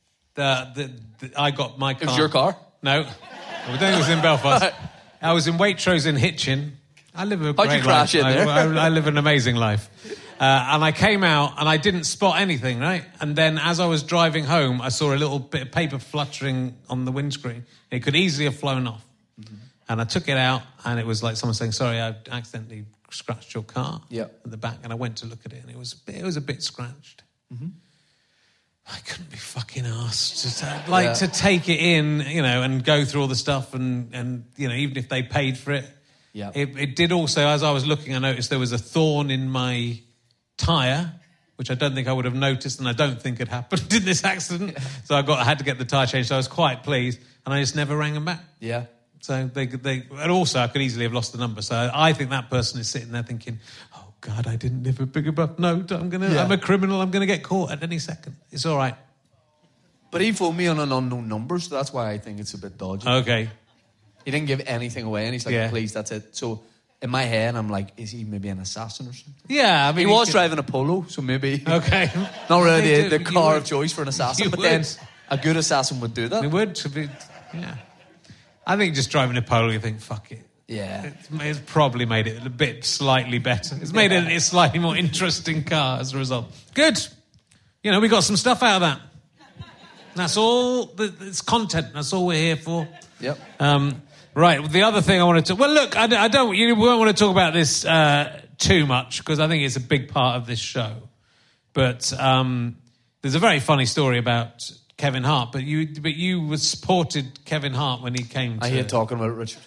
I got my car. It was your car? No. I think it was in Belfast. I was in Waitrose in Hitchin. I live a great How'd you crash life. in there? I live an amazing life. And I came out and I didn't spot anything, right? And then as I was driving home, I saw a little bit of paper fluttering on the windscreen. It could easily have flown off. Mm-hmm. And I took it out and it was like someone saying, "Sorry, I accidentally scratched your car at the back." And I went to look at it and it was a bit scratched. Mm-hmm. I couldn't be fucking arsed to take it in, and go through all the stuff and even if they paid for it. Yeah. It did also, as I was looking, I noticed there was a thorn in my tyre, which I don't think I would have noticed, and I don't think had happened in this accident. So I had to get the tyre changed. So I was quite pleased, and I just never rang them back. Yeah. So and also I could easily have lost the number. So I think that person is sitting there thinking, "Oh God, I didn't leave a big enough note. I'm a criminal. I'm gonna get caught at any second. It's all right." But he phoned me on an unknown number, so that's why I think it's a bit dodgy. Okay. He didn't give anything away, and he's like, "Please, that's it." So in my head, I'm like, is he maybe an assassin or something? Yeah, I mean... He was driving a Polo, so maybe... Okay. Not really the car of choice for an assassin, but then a good assassin would do that. It would. Yeah. I think just driving a Polo, you think, fuck it. Yeah. It's probably made it a bit slightly better. It's made it a slightly more interesting car as a result. Good. We got some stuff out of that. That's all. It's content. That's all we're here for. Yep. Right. The other thing I wanted to... Well, look, I don't... We won't want to talk about this too much because I think it's a big part of this show. But there's a very funny story about Kevin Hart. But you supported Kevin Hart when he came to... I hate talking about it, Richard.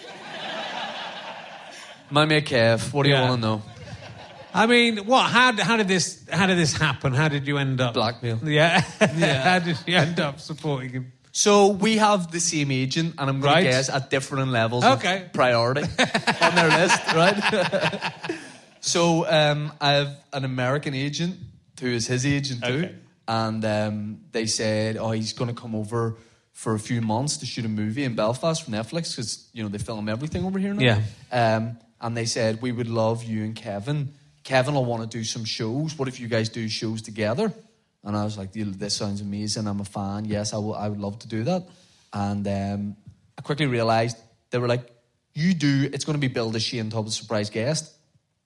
Mind me, Kev. What do you want to know? I mean, what? How did this happen? How did you end up... Blackmail. Yeah. How did you end up supporting him? So we have the same agent, and I'm going to guess at different levels of priority on their list, right? So I have an American agent who is his agent too, and they said, he's going to come over for a few months to shoot a movie in Belfast for Netflix because they film everything over here now. Yeah. And they said, "We would love you and Kevin. Kevin will want to do some shows. What if you guys do shows together?" And I was like, "This sounds amazing. I'm a fan. Yes, I would love to do that." And I quickly realised they were like, "You do. It's going to be billed as Shane Tubbs' surprise guest,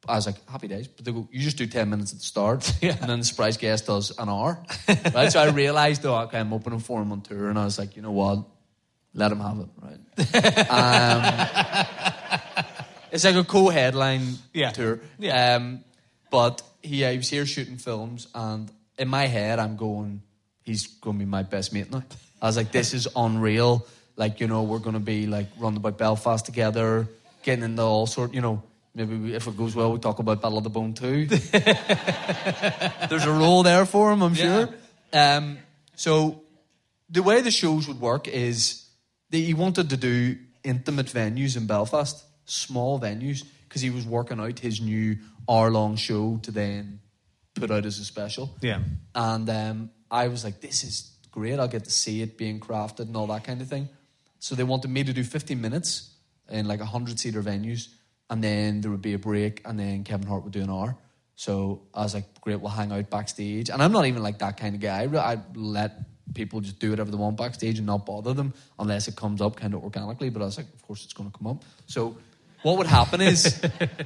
I was like, happy days. But they go, you just do 10 minutes at the start, and then the surprise guest does an hour. Right? So I realised, okay, I'm opening for him on tour, and I was like, you know what? Let him have it, right? It's like a co-headline tour. Yeah. But he was here shooting films, and in my head, I'm going, he's going to be my best mate now. I was like, this is unreal. Like, you know, we're going to be like running about Belfast together, getting into all sort, you know, maybe if it goes well, we talk about Battle of the Bone too. There's a role there for him, I'm sure. So the way the shows would work is that he wanted to do intimate venues in Belfast, small venues, because he was working out his new hour-long show to then put out as a special. Yeah. And I was like, this is great. I'll get to see it being crafted and all that kind of thing. So they wanted me to do 15 minutes in like 100-seater venues, and then there would be a break, and then Kevin Hart would do an hour. So I was like, great, we'll hang out backstage. And I'm not even like that kind of guy. I let people just do whatever they want backstage and not bother them unless it comes up kind of organically. But I was like, of course it's going to come up. So what would happen is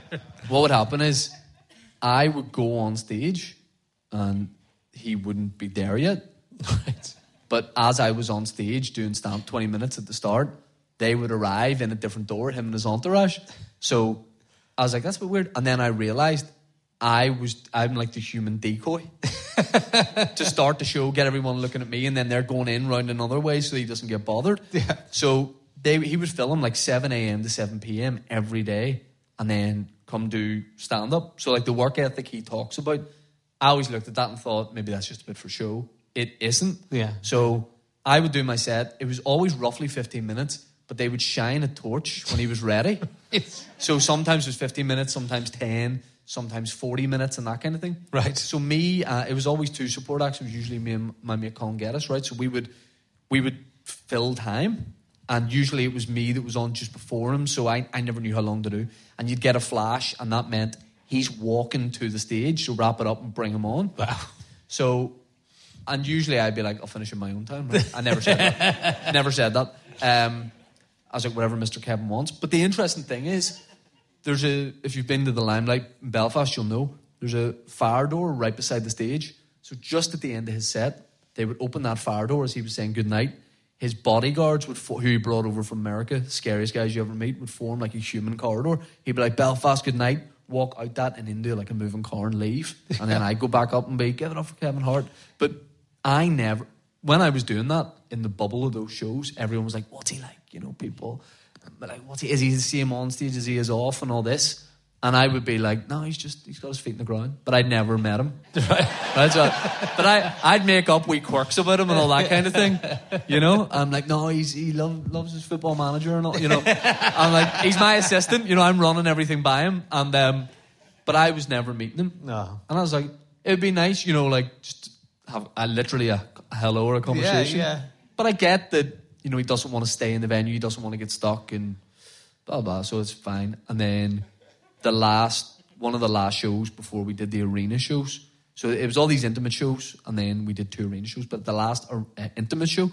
I would go on stage and he wouldn't be there yet. Right. But as I was on stage doing stand 20 minutes at the start, they would arrive in a different door, him and his entourage. So I was like, that's a bit weird. And then I realised I'm like the human decoy to start the show, get everyone looking at me, and then they're going in round another way so he doesn't get bothered. Yeah. So he would film like 7 a.m. to 7 p.m. every day and then come do stand-up. So like the work ethic he talks about, I always looked at that and thought, maybe that's just a bit for show. It isn't. Yeah. So I would do my set. It was always roughly 15 minutes, but they would shine a torch when he was ready. So sometimes it was 15 minutes, sometimes 10, sometimes 40 minutes and that kind of thing. Right. So me, it was always two support acts. It was usually me and my mate Colin Geddes, right? So we would fill time, and usually it was me that was on just before him, so I never knew how long to do. And you'd get a flash, and that meant he's walking to the stage, so wrap it up and bring him on. Wow. So, and usually I'd be like, I'll finish in my own time. Right? I never said that. Never said that. I was like, whatever Mr. Kevin wants. But the interesting thing is, if you've been to the Limelight in Belfast, you'll know, there's a fire door right beside the stage. So just at the end of his set, they would open that fire door as he was saying goodnight. His bodyguards, who he brought over from America, scariest guys you ever meet, would form like a human corridor. He'd be like, Belfast, goodnight, walk out that and into like a moving car and leave. And then I'd go back up and be, give it up for Kevin Hart. But when I was doing that, in the bubble of those shows, everyone was like, what's he like? You know, people, but like, is he the same on stage as he is off and all this? And I would be like, no, he's got his feet in the ground. But I'd never met him. Right? So, but I'd make up wee quirks about him and all that kind of thing. You know? I'm like, no, he loves his football manager and all, you know. I'm like, he's my assistant. You know, I'm running everything by him. And but I was never meeting him. No. And I was like, it'd be nice, you know, like, just have literally a hello or a conversation. Yeah. But I get that, you know, he doesn't want to stay in the venue. He doesn't want to get stuck and blah, blah. So it's fine. And then one of the last shows before we did the arena shows. So it was all these intimate shows, and then we did 2 arena shows. But the last intimate show,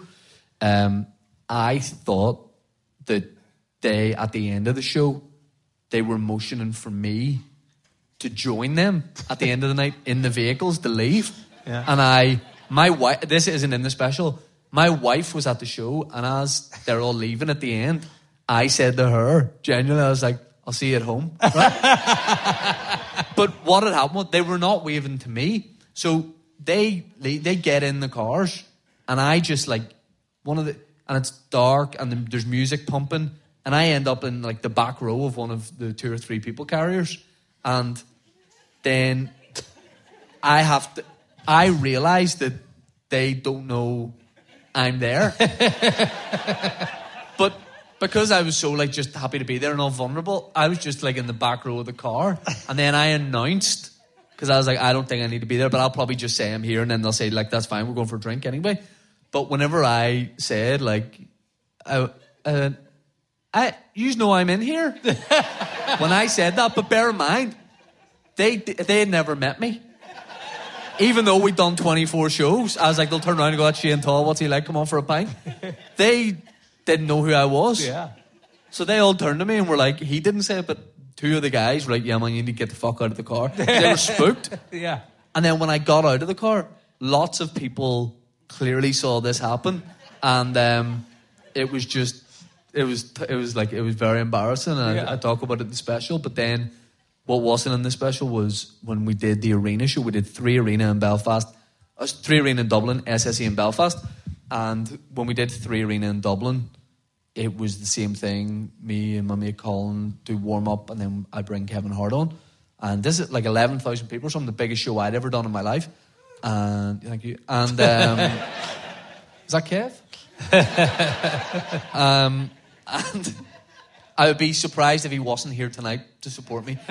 I thought that at the end of the show, they were motioning for me to join them at the end of the night in the vehicles to leave. Yeah. And my wife, this isn't in the special, my wife was at the show, and as they're all leaving at the end, I said to her, genuinely, I was like, I'll see you at home. Right? But what had happened was they were not waving to me. So they get in the cars, and I just like and it's dark, and there's music pumping, and I end up in like the back row of one of the 2 or 3 people carriers, and then I realize that they don't know I'm there. But because I was so like just happy to be there and all vulnerable, I was just like in the back row of the car, and then I announced, because I was like, I don't think I need to be there, but I'll probably just say I'm here, and then they'll say like, that's fine, we're going for a drink anyway. But whenever I said like, you know I'm in here. When I said that, but bear in mind, they had never met me. Even though we'd done 24 shows, I was like, they'll turn around and go, that's Shane Tall, what's he like? Come on for a pint. They didn't know who I was. Yeah. So they all turned to me and were like, he didn't say it, but two of the guys were like, yeah, man, you need to get the fuck out of the car. They were spooked. Yeah. And then when I got out of the car, lots of people clearly saw this happen. And it was just, it was very embarrassing. And I talk about it in the special. But then what wasn't in the special was when we did the arena show. We did 3 arena in Belfast. 3 arena in Dublin, SSE in Belfast. And when we did 3 arena in Dublin, it was the same thing. Me and my mate Colin do warm up, and then I bring Kevin Hart on. And this is like 11,000 people, some of the biggest show I'd ever done in my life. And thank you. And is that Kev? And I would be surprised if he wasn't here tonight to support me.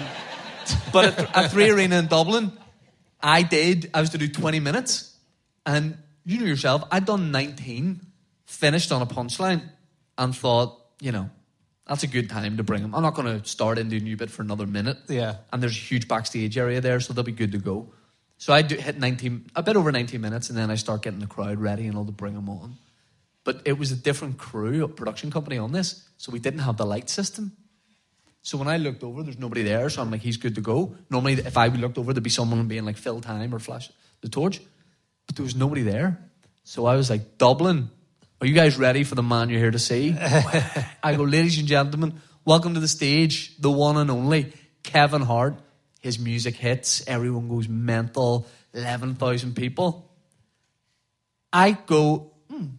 But at 3 arena in Dublin, I was to do 20 minutes, and you know yourself, I'd done 19, finished on a punchline, and thought, you know, that's a good time to bring him. I'm not going to start into a new bit for another minute. Yeah. And there's a huge backstage area there, so they'll be good to go. So I hit a bit over 19 minutes, and then I start getting the crowd ready and all to bring him on. But it was a different crew, a production company on this, so we didn't have the light system. So when I looked over, there's nobody there, so I'm like, he's good to go. Normally, if I looked over, there'd be someone being like, fill time or flash the torch. But there was nobody there. So I was like, Dublin, are you guys ready for the man you're here to see? I go, ladies and gentlemen, welcome to the stage, the one and only Kevin Hart. His music hits, everyone goes mental, 11,000 people. I go,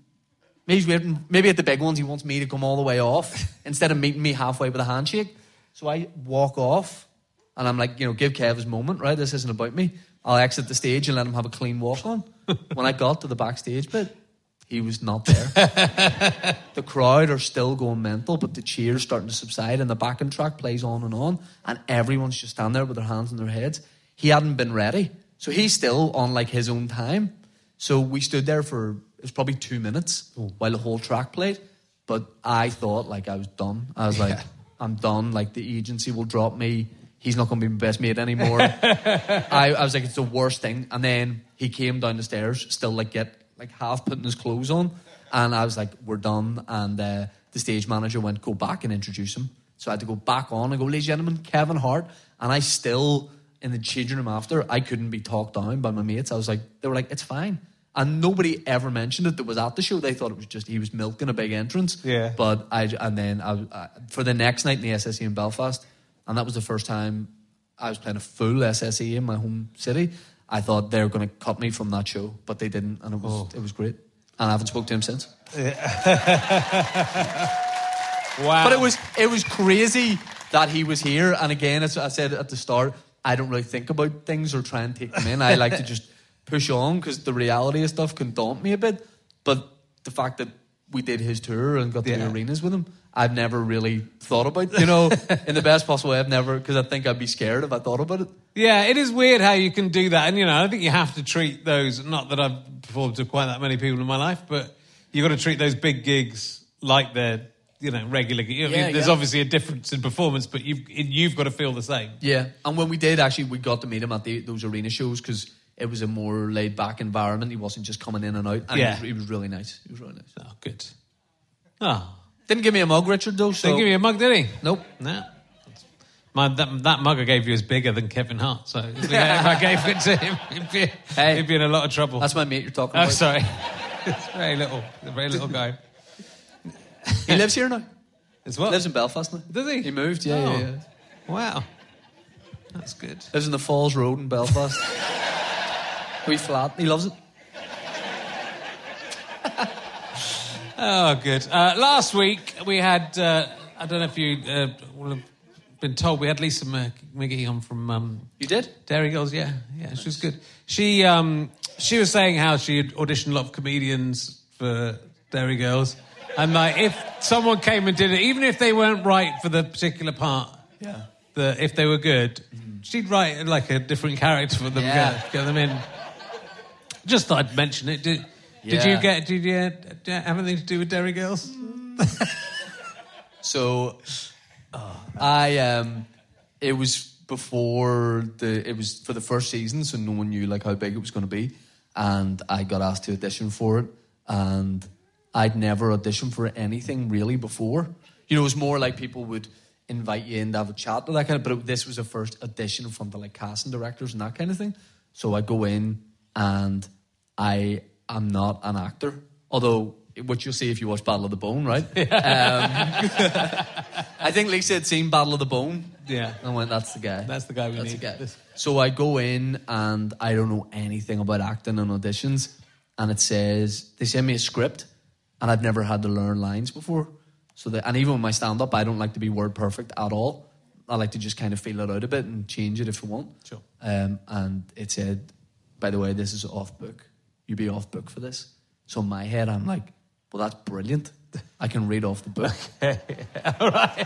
maybe at the big ones he wants me to come all the way off instead of meeting me halfway with a handshake. So I walk off, and I'm like, you know, give Kev his moment, right? This isn't about me. I'll exit the stage and let him have a clean walk on. When I got to the backstage bit, he was not there. The crowd are still going mental, but the cheers starting to subside, and the backing track plays on, and everyone's just standing there with their hands on their heads. He hadn't been ready, so he's still on like his own time. So we stood there for, it was probably 2 minutes while the whole track played. But I thought like I was done. I was like, I'm done. Like the agency will drop me. He's not going to be my best mate anymore. I was like, it's the worst thing. And then he came down the stairs, still like half putting his clothes on. And I was like, we're done. And the stage manager went, go back and introduce him. So I had to go back on and go, ladies and gentlemen, Kevin Hart. And I still, in the changing room after, I couldn't be talked down by my mates. I was like, they were like, it's fine. And nobody ever mentioned it that was at the show. They thought it was just he was milking a big entrance. Yeah. But I for the next night in the SSE in Belfast, and that was the first time I was playing a full SSE in my home city, I thought they were going to cut me from that show, but they didn't, and it was great. And I haven't spoken to him since. Wow. But it was crazy that he was here. And again, as I said at the start, I don't really think about things or try and take them in. I like to just push on because the reality of stuff can daunt me a bit. But the fact that we did his tour and got to the arenas with him, I've never really thought about, in the best possible way. I've never, because I think I'd be scared if I thought about it. Yeah, it is weird how you can do that. And, I think you have to treat those, not that I've performed to quite that many people in my life, but you've got to treat those big gigs like they're, regular gigs. There's obviously a difference in performance, but you've got to feel the same. Yeah, and when we did, actually, we got to meet him at those arena shows because it was a more laid-back environment. He wasn't just coming in and out. And he was really nice. He was really nice. Oh, good. Oh. Didn't give me a mug, Richard, though. Didn't give you a mug, did he? Nope. No. That mug I gave you is bigger than Kevin Hart, so if I gave it to him, he'd be in a lot of trouble. That's my mate you're talking about. Oh, sorry. It's very little guy. He lives here now. It's what? He lives in Belfast now. Does he? He moved, yeah. Wow. That's good. Lives in the Falls Road in Belfast. Wee flat. He loves it. Oh, good. Last week we had, I don't know if you will have been told, we had Lisa McGee on from... you did? Dairy Girls, yeah. Yeah, she was good. She was saying how she had auditioned a lot of comedians for Dairy Girls. And if someone came and did it, even if they weren't right for the particular part, if they were good, she'd write like a different character for them, get them in. Just thought I'd mention it. Did you have anything to do with Dairy Girls? So, it was it was for the first season, so no one knew like how big it was going to be, and I got asked to audition for it, and I'd never auditioned for anything really before. It was more like people would invite you in to have a chat or that kind of. But this was a first audition in front of like casting directors and that kind of thing. So I go in and I am not an actor, although what you'll see if you watch Battle of the Bone, right? I think Lisa had seen Battle of the Bone. Yeah. And went, that's the guy. That's the guy we need. The guy. So I go in and I don't know anything about acting and auditions. And it says, they send me a script and I've never had to learn lines before. And even with my stand-up, I don't like to be word perfect at all. I like to just kind of feel it out a bit and change it if I want. Sure. And it said, by the way, this is off book. You be off book for this. So in my head, I'm like, well, that's brilliant. I can read off the book. All right.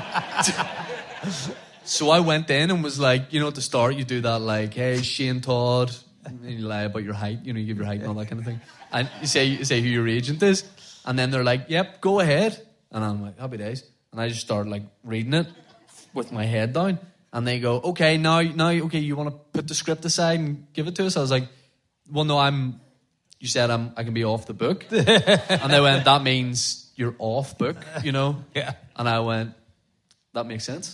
So I went in and was like, at the start you do that like, hey, Shane Todd, and you lie about your height, you give your height and all that kind of thing. And you say who your agent is. And then they're like, yep, go ahead. And I'm like, happy days. And I just start like reading it with my head down. And they go, okay, now, okay, you want to put the script aside and give it to us? I was like, well, no, you said I can be off the book. And they went, that means you're off book, Yeah. And I went, that makes sense.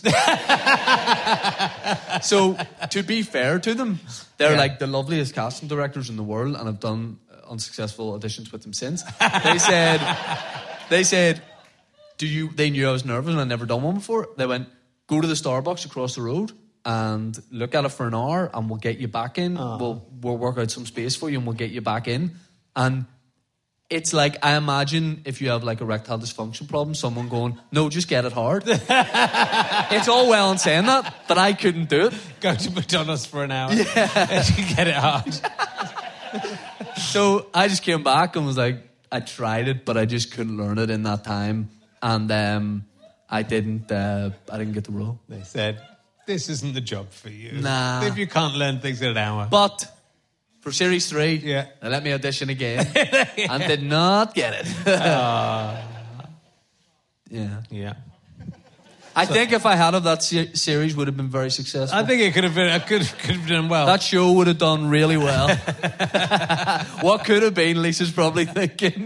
So, to be fair to them, they're like the loveliest casting directors in the world, and I've done unsuccessful auditions with them since. They said, they knew I was nervous and I'd never done one before. They went, go to the Starbucks across the road and look at it for an hour and we'll get you back in. We'll work out some space for you and we'll get you back in. And it's like, I imagine if you have like erectile dysfunction problem, someone going, no, just get it hard. It's all well and saying that, but I couldn't do it. Go to McDonald's for an hour and get it hard. So I just came back and was like, I tried it, but I just couldn't learn it in that time. And I didn't get the role. They said, this isn't the job for you. Nah. If you can't learn things in an hour. But for Series 3, they let me audition again and did not get it. Yeah. I think if I had of that series would have been very successful. I think it could have been. Could have done well. That show would have done really well. What could have been? Lisa's probably thinking.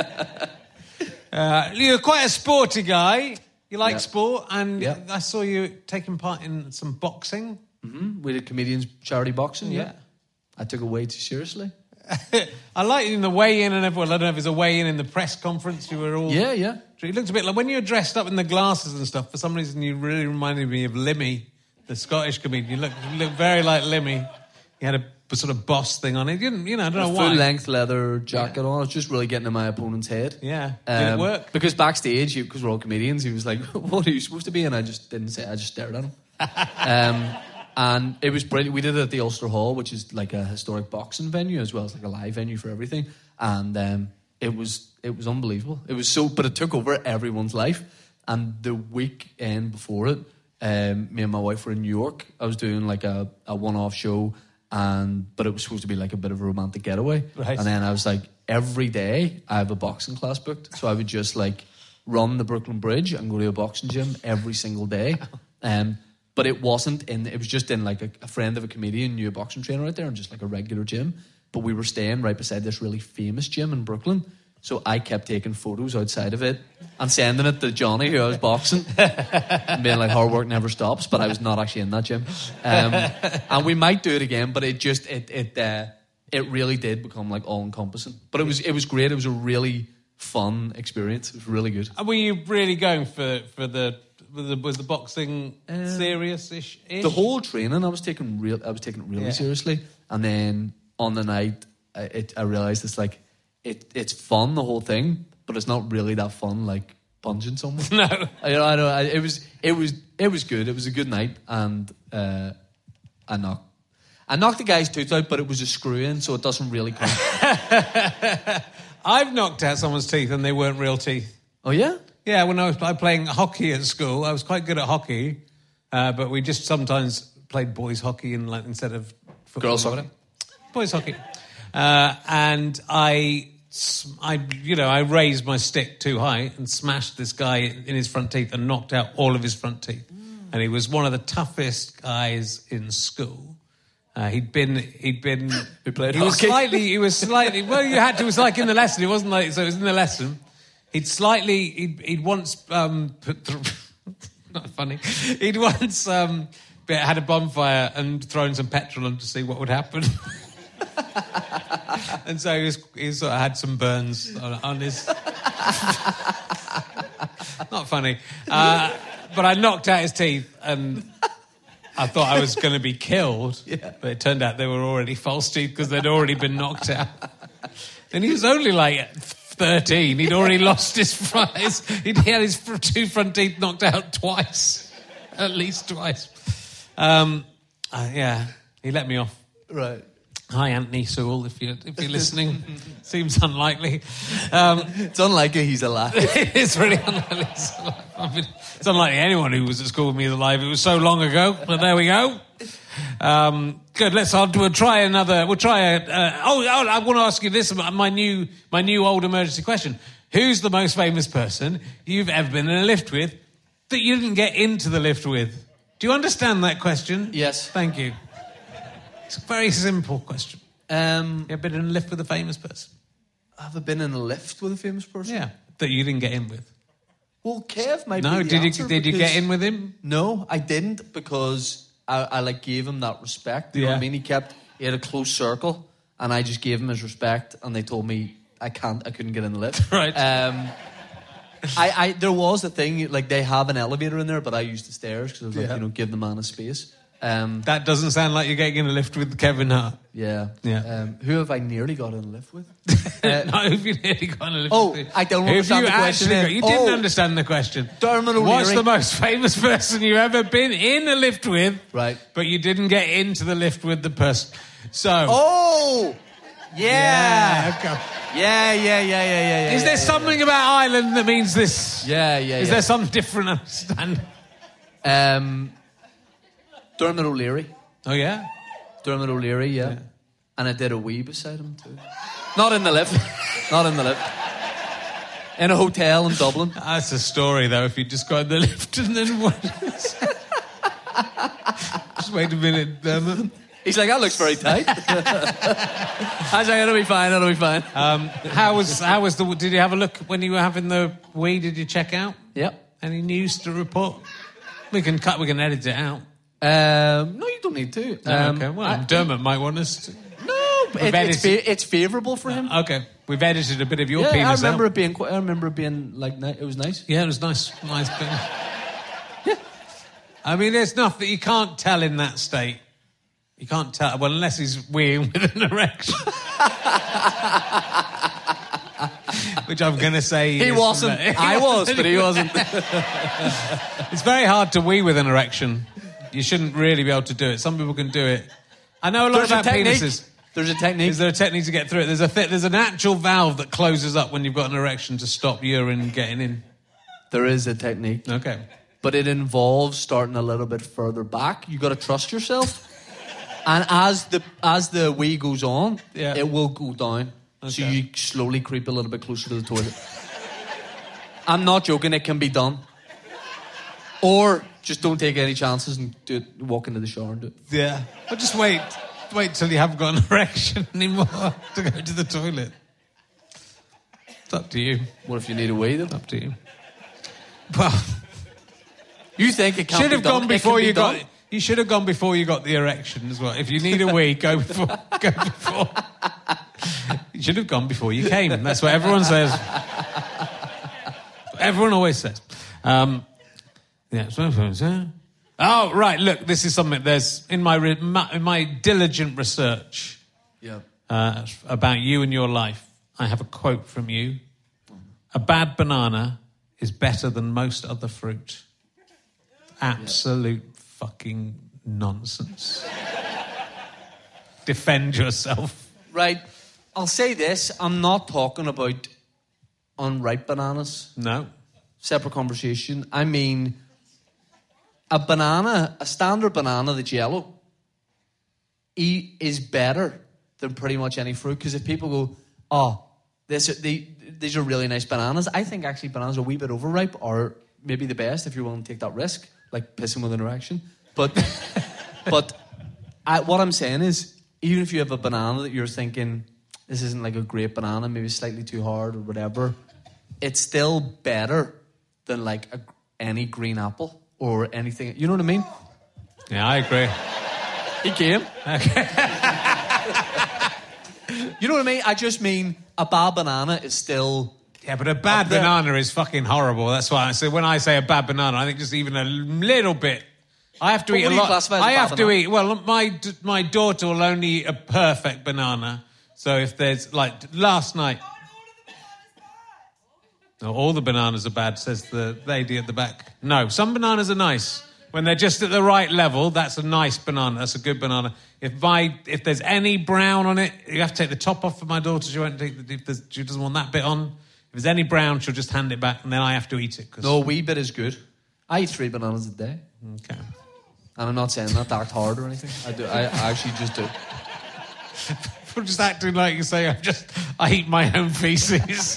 You're quite a sporty guy. You like sport, and Yeah. I saw you taking part in some boxing. Mm-hmm. We did comedians charity boxing. Yeah. I took it way too seriously. I liked in the weigh-in and everyone. I don't know if it was a weigh-in in the press conference. You were all Yeah. You looked a bit like when you were dressed up in the glasses and stuff. For some reason, you really reminded me of Limmy, the Scottish comedian. You looked very like Limmy. You had a sort of boss thing on it. You didn't, I don't know why. Full-length leather jacket on. I was just really getting in my opponent's head. Yeah. Did it work? Because backstage, because we're all comedians, he was like, what are you supposed to be? And I just didn't say. I just stared at him. And it was brilliant. We did it at the Ulster Hall, which is like a historic boxing venue as well as like a live venue for everything. And it was unbelievable. It was but it took over everyone's life. And the weekend before it, me and my wife were in New York. I was doing like a one-off show, but it was supposed to be like a bit of a romantic getaway. Right. And then I was like, every day I have a boxing class booked, so I would just like run the Brooklyn Bridge and go to a boxing gym every single day. But it wasn't it was just in like a friend of a comedian knew a boxing trainer out there and just like a regular gym. But we were staying right beside this really famous gym in Brooklyn. So I kept taking photos outside of it and sending it to Johnny, who I was boxing, and being like, hard work never stops. But I was not actually in that gym. And we might do it again, but it really did become like all encompassing. But it was great. It was a really fun experience. It was really good. And were you really going for was the boxing serious-ish? The whole training, I was taking it really seriously. And then on the night, I realised it's like it's fun, the whole thing, but it's not really that fun like punching someone. No, I know. It was good. It was a good night, and I knocked the guy's tooth out, but it was a screw in, so it doesn't really count. I've knocked out someone's teeth, and they weren't real teeth. Oh yeah. Yeah, when I was playing hockey at school, I was quite good at hockey, but we just sometimes played boys' hockey instead of football. Girls' hockey? Boys' hockey. And I raised my stick too high and smashed this guy in his front teeth and knocked out all of his front teeth. And he was one of the toughest guys in school. He'd been. Who played hockey? He was slightly. Well, you had to. It was like in the lesson. It wasn't like so. It was in the lesson. He'd once put Not funny. He'd once had a bonfire and thrown some petrol on to see what would happen. And so he sort of had some burns on his... Not funny. But I knocked out his teeth and I thought I was going to be killed. Yeah. But it turned out they were already false teeth because they'd already been knocked out. And he was only like 13. He'd already lost his front... He had his 2 front teeth knocked out twice. At least twice. Yeah, he let me off. Right. Hi, Anthony Sewell, if you're listening. Seems unlikely. It's unlikely he's alive. It's really unlikely he's alive. I mean, it's unlikely anyone who was at school with me is alive. It was so long ago, but there we go. Good. We'll try another. We'll try I want to ask you this about my new old emergency question. Who's the most famous person you've ever been in a lift with that you didn't get into the lift with? Do you understand that question? Yes. Thank you. It's a very simple question. You ever been in a lift with a famous person? Have I been in a lift with a famous person? Yeah, that you didn't get in with. Well, Kev might no, be the answer. Did you get in with him? No, I didn't because I like gave him that respect. You know what I mean? He had a close circle, and I just gave him his respect, and they told me I couldn't get in the lift. Right. There was a thing like they have an elevator in there, but I used the stairs because I was like, give the man a space. That doesn't sound like you're getting in a lift with Kevin Hart. Yeah. Who have I nearly got in a lift with? No, who've you nearly got in a lift with? I don't understand the question. You didn't understand the question. Dermot O'Leary. What's the most famous person you've ever been in a lift with? Right. But you didn't get into the lift with the person. So. Oh! Yeah. Okay. Yeah. Is there something about Ireland that means this? Yeah. Is there some different understanding? Dermot O'Leary. Oh, yeah? Dermot O'Leary, yeah. And I did a wee beside him, too. Not in the lift. Not in the lift. In a hotel in Dublin. That's a story, though, if you just got in the lift and then what? Just wait a minute, Dermot. He's like, that looks very tight. I was like, it'll be fine. How was did you have a look when you were having the wee? Did you check out? Yep. Any news to report? We can edit it out. No, you don't need to. Okay, well, Dermot might want us to. No, it's favourable for him. Okay, we've edited a bit of your penis I remember it being like, it was nice. Yeah, it was nice. Nice penis. Yeah. I mean, there's nothing, you can't tell in that state. You can't tell, well, unless he's weeing with an erection. Which I'm going to say he wasn't. I was, but he wasn't. It's very hard to wee with an erection. You shouldn't really be able to do it. Some people can do it. I know a lot about penises. There's a technique. Is there a technique to get through it? There's an actual valve that closes up when you've got an erection to stop urine getting in. There is a technique. Okay. But it involves starting a little bit further back. You got to trust yourself. And as the wee goes on, it will go down. Okay. So you slowly creep a little bit closer to the toilet. I'm not joking, it can be done. Or just don't take any chances and walk into the shower and do it. Yeah. But just wait till you haven't got an erection anymore to go to the toilet. It's up to you. What if you need a wee then? It's up to you. Well, you think it can't should have be done? Gone before you got. You should have gone before you got the erection as well. If you need a wee, go before. You should have gone before you came. That's what everyone says. Everyone always says. Oh, right. Look, this is something. There's in my diligent research about you and your life. I have a quote from you. A bad banana is better than most other fruit. Absolute fucking nonsense. Defend yourself. Right. I'll say this. I'm not talking about unripe bananas. No. Separate conversation. I mean, a standard banana that's yellow, is better than pretty much any fruit. Because if people go, oh, these are really nice bananas, I think actually bananas are a wee bit overripe, or maybe the best if you're willing to take that risk, like pissing with an erection. But what I'm saying is, even if you have a banana that you're thinking, this isn't like a great banana, maybe slightly too hard or whatever, it's still better than like any green apple or anything. You know what I mean? Yeah, I agree. He came. Okay. You know what I mean? I just mean a bad banana is still... Yeah, but a bad banana is fucking horrible. That's why I say when I say a bad banana, I think just even a little bit. I have to eat a lot. I have to eat. Well, my daughter will only eat a perfect banana. So if there's like last night, no, all the bananas are bad, says the lady at the back. No, some bananas are nice when they're just at the right level. That's a nice banana. That's a good banana. If there's any brown on it, you have to take the top off for my daughter. She won't take she doesn't want that bit on. If there's any brown, she'll just hand it back, and then I have to eat it. No, a wee bit is good. I eat 3 bananas a day. Okay. And I'm not saying that to act hard or anything. I do. I actually just do. I'm just acting like you say. I eat my own feces.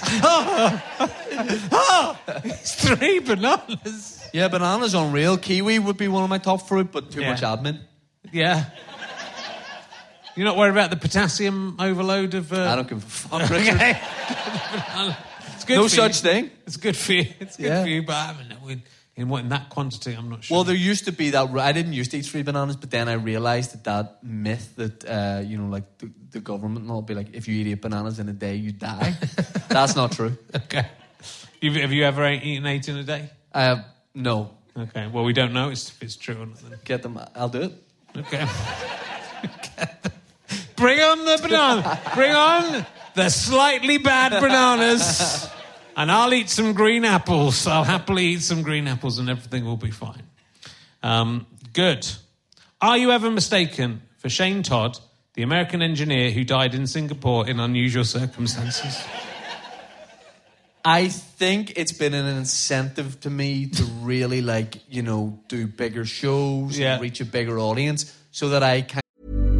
It's 3 bananas. Yeah, bananas unreal. Kiwi would be one of my top fruit, but too much admin. Yeah. You're not worried about the potassium overload of... I don't give a fuck, Richard. Okay. It's good no for such you. thing. It's good for you. It's good for you, but I mean, in that quantity, I'm not sure. Well, there used to be that... I didn't used to eat 3 bananas, but then I realised that myth that, like the government will be like, if you eat 8 bananas in a day, you die. That's not true. Okay. Have you ever eaten 8 in a day? No. Okay. Well, we don't know if it's true or not. Then. Get them. I'll do it. Okay. Bring on the banana. Bring on the slightly bad bananas. And I'll eat some green apples. I'll happily eat some green apples and everything will be fine. Good. Are you ever mistaken for Shane Todd, the American engineer who died in Singapore in unusual circumstances? I think it's been an incentive to me to really, do bigger shows and reach a bigger audience so that I can...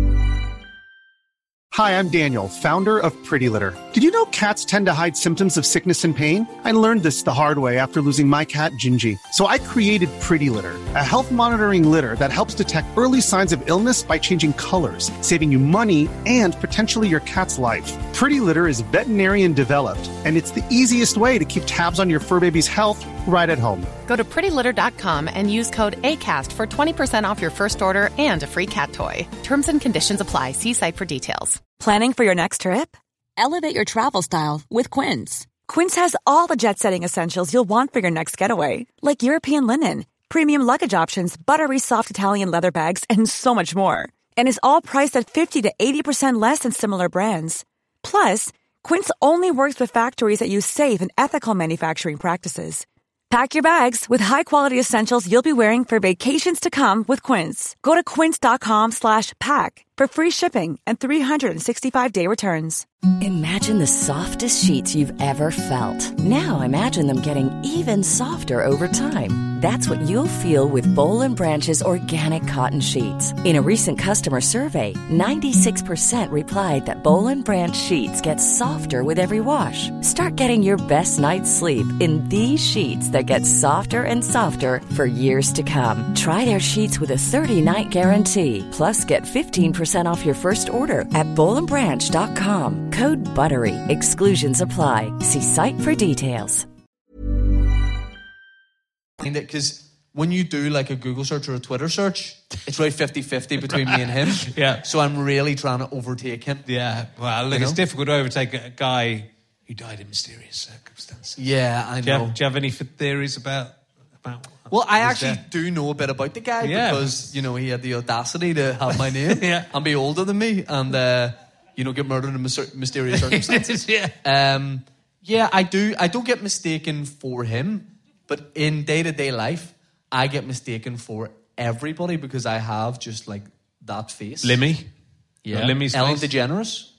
Hi, I'm Daniel, founder of Pretty Litter. Did you know cats tend to hide symptoms of sickness and pain? I learned this the hard way after losing my cat, Gingy. So I created Pretty Litter, a health monitoring litter that helps detect early signs of illness by changing colors, saving you money and potentially your cat's life. Pretty Litter is veterinarian developed, and it's the easiest way to keep tabs on your fur baby's health right at home. Go to prettylitter.com and use code ACAST for 20% off your first order and a free cat toy. Terms and conditions apply. See site for details. Planning for your next trip? Elevate your travel style with Quince. Quince has all the jet-setting essentials you'll want for your next getaway, like European linen, premium luggage options, buttery soft Italian leather bags, and so much more. And is all priced at 50 to 80% less than similar brands. Plus, Quince only works with factories that use safe and ethical manufacturing practices. Pack your bags with high-quality essentials you'll be wearing for vacations to come with Quince. Go to quince.com/pack for free shipping and 365-day returns. Imagine the softest sheets you've ever felt. Now imagine them getting even softer over time. That's what you'll feel with Boll & Branch's organic cotton sheets. In a recent customer survey, 96% replied that Boll & Branch sheets get softer with every wash. Start getting your best night's sleep in these sheets that get softer and softer for years to come. Try their sheets with a 30-night guarantee. Plus, get 15% off your first order at bollandbranch.com. Code BUTTERY. Exclusions apply. See site for details. Because when you do like a Google search or a Twitter search, it's really 50-50 between me and him. Yeah. So I'm really trying to overtake him. Yeah. Well, look, it's difficult to overtake a guy who died in mysterious circumstances. Yeah, I know. Do you have any theories about Well, I actually do know a bit about the guy because, he had the audacity to have my name and be older than me and, get murdered in mysterious circumstances. I do. I don't get mistaken for him, but in day-to-day life, I get mistaken for everybody because I have just, that face. Limmy? Yeah. Limmy's Ellen face? DeGeneres.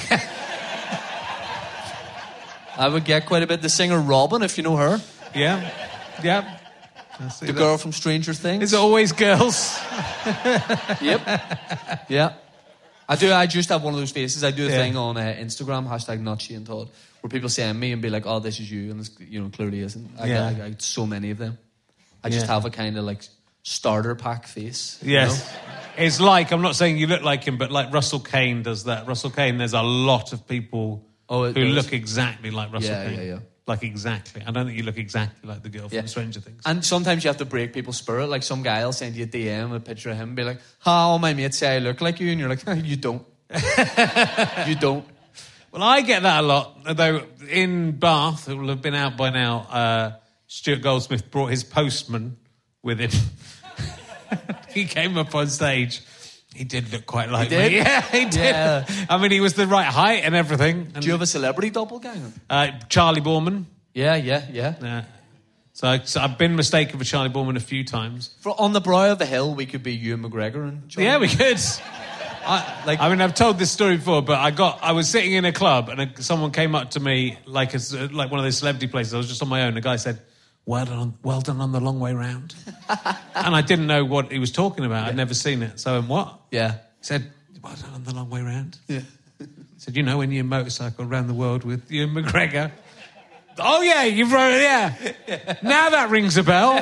I would get quite a bit. The singer Robin, if you know her. Yeah. Yeah. The girl from Stranger Things. Is it always girls? Yep. Yeah. I just have one of those faces. I do a thing on Instagram, #NotShaneTodd, where people send me and be like, oh, this is you. And it's, clearly isn't. I get so many of them. I just have a kind of starter pack face. Yes. It's like, I'm not saying you look like him, but like Russell Kane does that. Russell Kane, there's a lot of people who look exactly like Russell Kane. Like, exactly. I don't think you look exactly like the girl from Stranger Things. And sometimes you have to break people's spirit. Like, some guy will send you a DM, a picture of him, and be like, all my mates say I look like you. And you're like, you don't. You don't. Well, I get that a lot. Although in Bath, it will have been out by now, Stuart Goldsmith brought his postman with him. He came up on stage. He did look quite like me. Yeah, he did. Yeah. I mean, he was the right height and everything. And do you have a celebrity doppelganger? Charlie Borman. Yeah. So I've been mistaken for Charlie Borman a few times. On the brow of the hill, we could be Ewan McGregor and Charlie. Yeah, we could. I've told this story before, but I was sitting in a club and someone came up to me like one of those celebrity places. I was just on my own. The guy said, well done on the long way round. And I didn't know what he was talking about. I'd never seen it. So I went, what? Yeah. He said, well done on the long way round. Yeah. He said, you know when you motorcycle around the world with Ewan McGregor? Oh, yeah, you've wrote it, yeah. Now that rings a bell.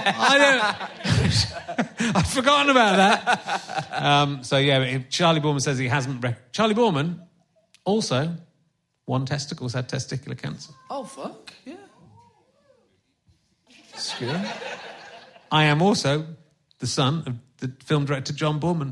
I've forgotten about that. Charlie Borman says he hasn't... Charlie Borman, also, one testicle's had testicular cancer. Oh, fuck, yeah. Scary. I am also the son of the film director John Borman.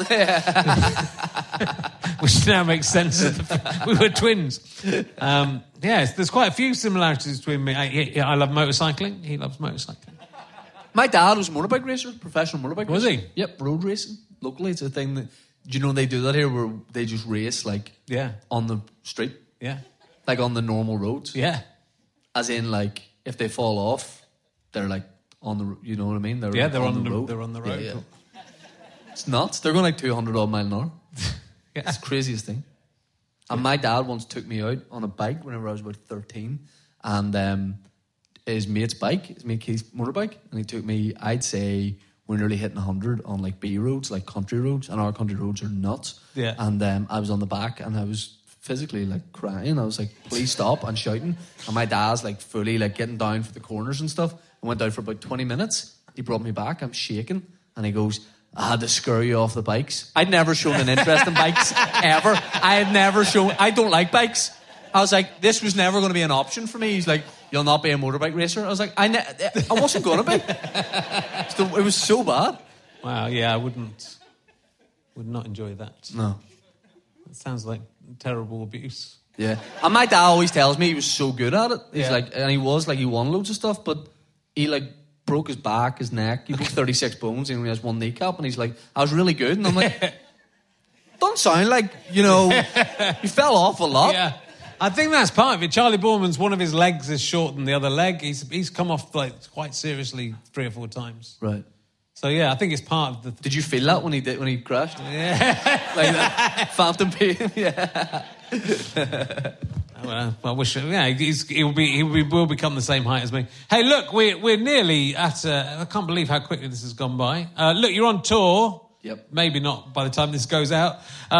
Which now makes sense. We were twins. There's quite a few similarities between me. I love motorcycling. He loves motorcycling. My dad was a motorbike racer, professional motorbike racer. Was he? Yep, road racing. Locally, it's a thing that... Do you know they do that here where they just race, on the street? Yeah. Like on the normal roads? Yeah. As in, if they fall off, they're, on the... You know what I mean? They're on the road. They're on the road. Yeah. It's nuts. They're going 200 odd mile an hour. Yeah. It's the craziest thing. And my dad once took me out on a bike whenever I was about 13, and his mate's bike, his mate Keith's motorbike, and he took me, I'd say we're nearly hitting 100 on B roads, country roads, and our country roads are nuts. Yeah. And I was on the back and I was physically crying. I was like, please stop, and shouting. And my dad's fully getting down for the corners and stuff. I went down for about 20 minutes. He brought me back. I'm shaking. And he goes, I had to scurry you off the bikes. I'd never shown an interest in bikes, ever. I don't like bikes. I was like, this was never going to be an option for me. He's like, you'll not be a motorbike racer. I was like, I wasn't going to be. It was so bad. Wow, yeah, I would not enjoy that. No. It sounds like terrible abuse. Yeah. And my dad always tells me he was so good at it. He's and he won loads of stuff, but he broke his back, his neck. He broke 36 bones and he only has one kneecap. And he's like, I was really good. And I'm like, don't sound like, you fell off a lot. Yeah. I think that's part of it. Charlie Borman's, one of his legs is short than the other leg. He's come off quite seriously 3 or 4 times. Right. So yeah, I think it's part of the... Did you feel that when he crashed? Yeah. Like that phantom pain? Yeah. Well, I wish... Yeah, he will become the same height as me. Hey, look, we're nearly at... I can't believe how quickly this has gone by. Look, you're on tour. Yep. Maybe not by the time this goes out.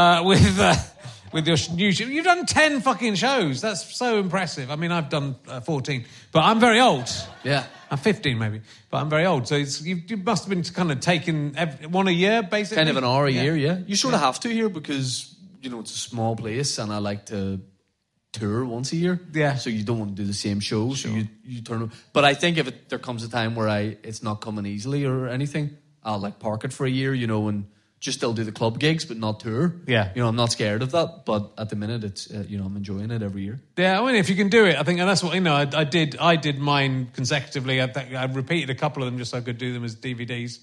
With your new show. You've done 10 fucking shows. That's so impressive. I mean, I've done 14. But I'm very old. Yeah. I'm 15 maybe. But I'm very old. So you must have been kind of taking one a year, basically. Kind of an hour a year, yeah. You sort of have to here because, it's a small place and I like to tour once a year. Yeah. So you don't want to do the same show. Sure. So you turn... But I think if there comes a time where it's not coming easily or anything, I'll park it for a year, and... just still do the club gigs, but not tour. Yeah. I'm not scared of that, but at the minute, it's, I'm enjoying it every year. Yeah, I mean, if you can do it, I think, and that's what, I did mine consecutively. I repeated a couple of them just so I could do them as DVDs,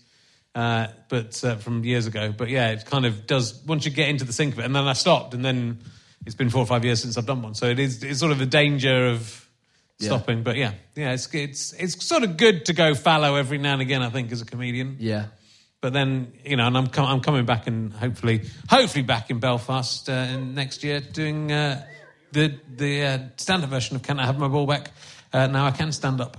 from years ago. But yeah, it kind of does, once you get into the sync of it, and then I stopped, and then it's been 4 or 5 years since I've done one. So it's sort of a danger of stopping. But yeah, it's sort of good to go fallow every now and again, I think, as a comedian. Yeah. But then, and I'm coming back and hopefully back in Belfast next year doing the stand-up version of Can I Have My Ball Back? Now I can stand up.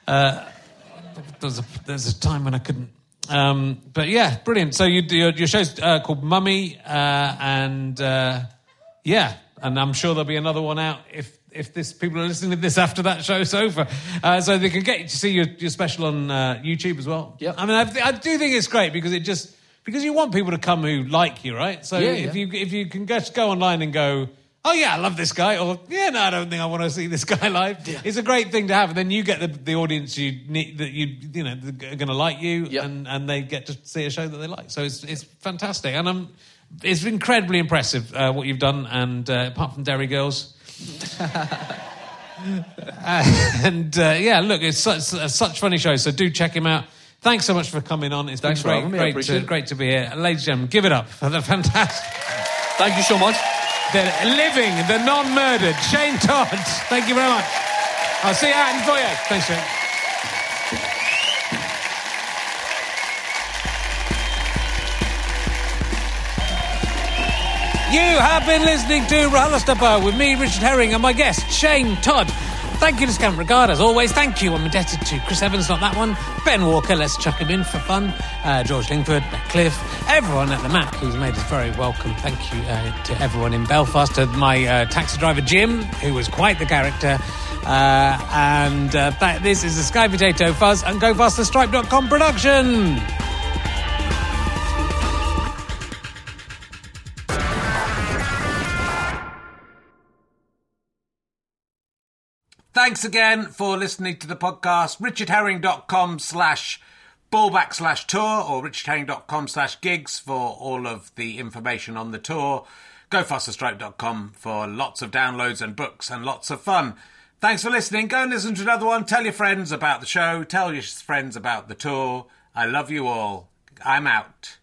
There's a time when I couldn't. But yeah, brilliant. So your show's called Mummy, and I'm sure there'll be another one out if people are listening to this after that show's over. So they can get to see your special on YouTube as well. Yeah. I mean, I do think it's great because because you want people to come who like you, right? So if you can just go online and go, oh yeah, I love this guy, or yeah, no, I don't think I want to see this guy live. It's a great thing to have, and then you get the audience you need, that you know are going to like you, and they get to see a show that they like. So it's fantastic, and it's incredibly impressive what you've done. And apart from Derry Girls, look, it's such funny shows. So do check him out. Thanks so much for coming on. It's been great to be here, ladies and gentlemen. Give it up for the fantastic. Thank you so much. The living, the non-murdered Shane Todd. Thank you very much. I'll see you out in the foyer. Thanks, Shane. You have been listening to RHLSTP with me, Richard Herring, and my guest, Shane Todd. Thank you to Scant Regard, as always. Thank you. I'm indebted to Chris Evans, not that one. Ben Walker, let's chuck him in for fun. George Lingford, Beck Cliff, everyone at the Mac who's made us very welcome. Thank you to everyone in Belfast, to my taxi driver Jim, who was quite the character. This is a Sky Potato Fuzz and GoFasterStripe.com production. Thanks again for listening to the podcast. richardherring.com/ballback/tour or richardherring.com/gigs for all of the information on the tour. GoFasterStripe.com for lots of downloads and books and lots of fun. Thanks for listening. Go and listen to another one. Tell your friends about the show. Tell your friends about the tour. I love you all. I'm out.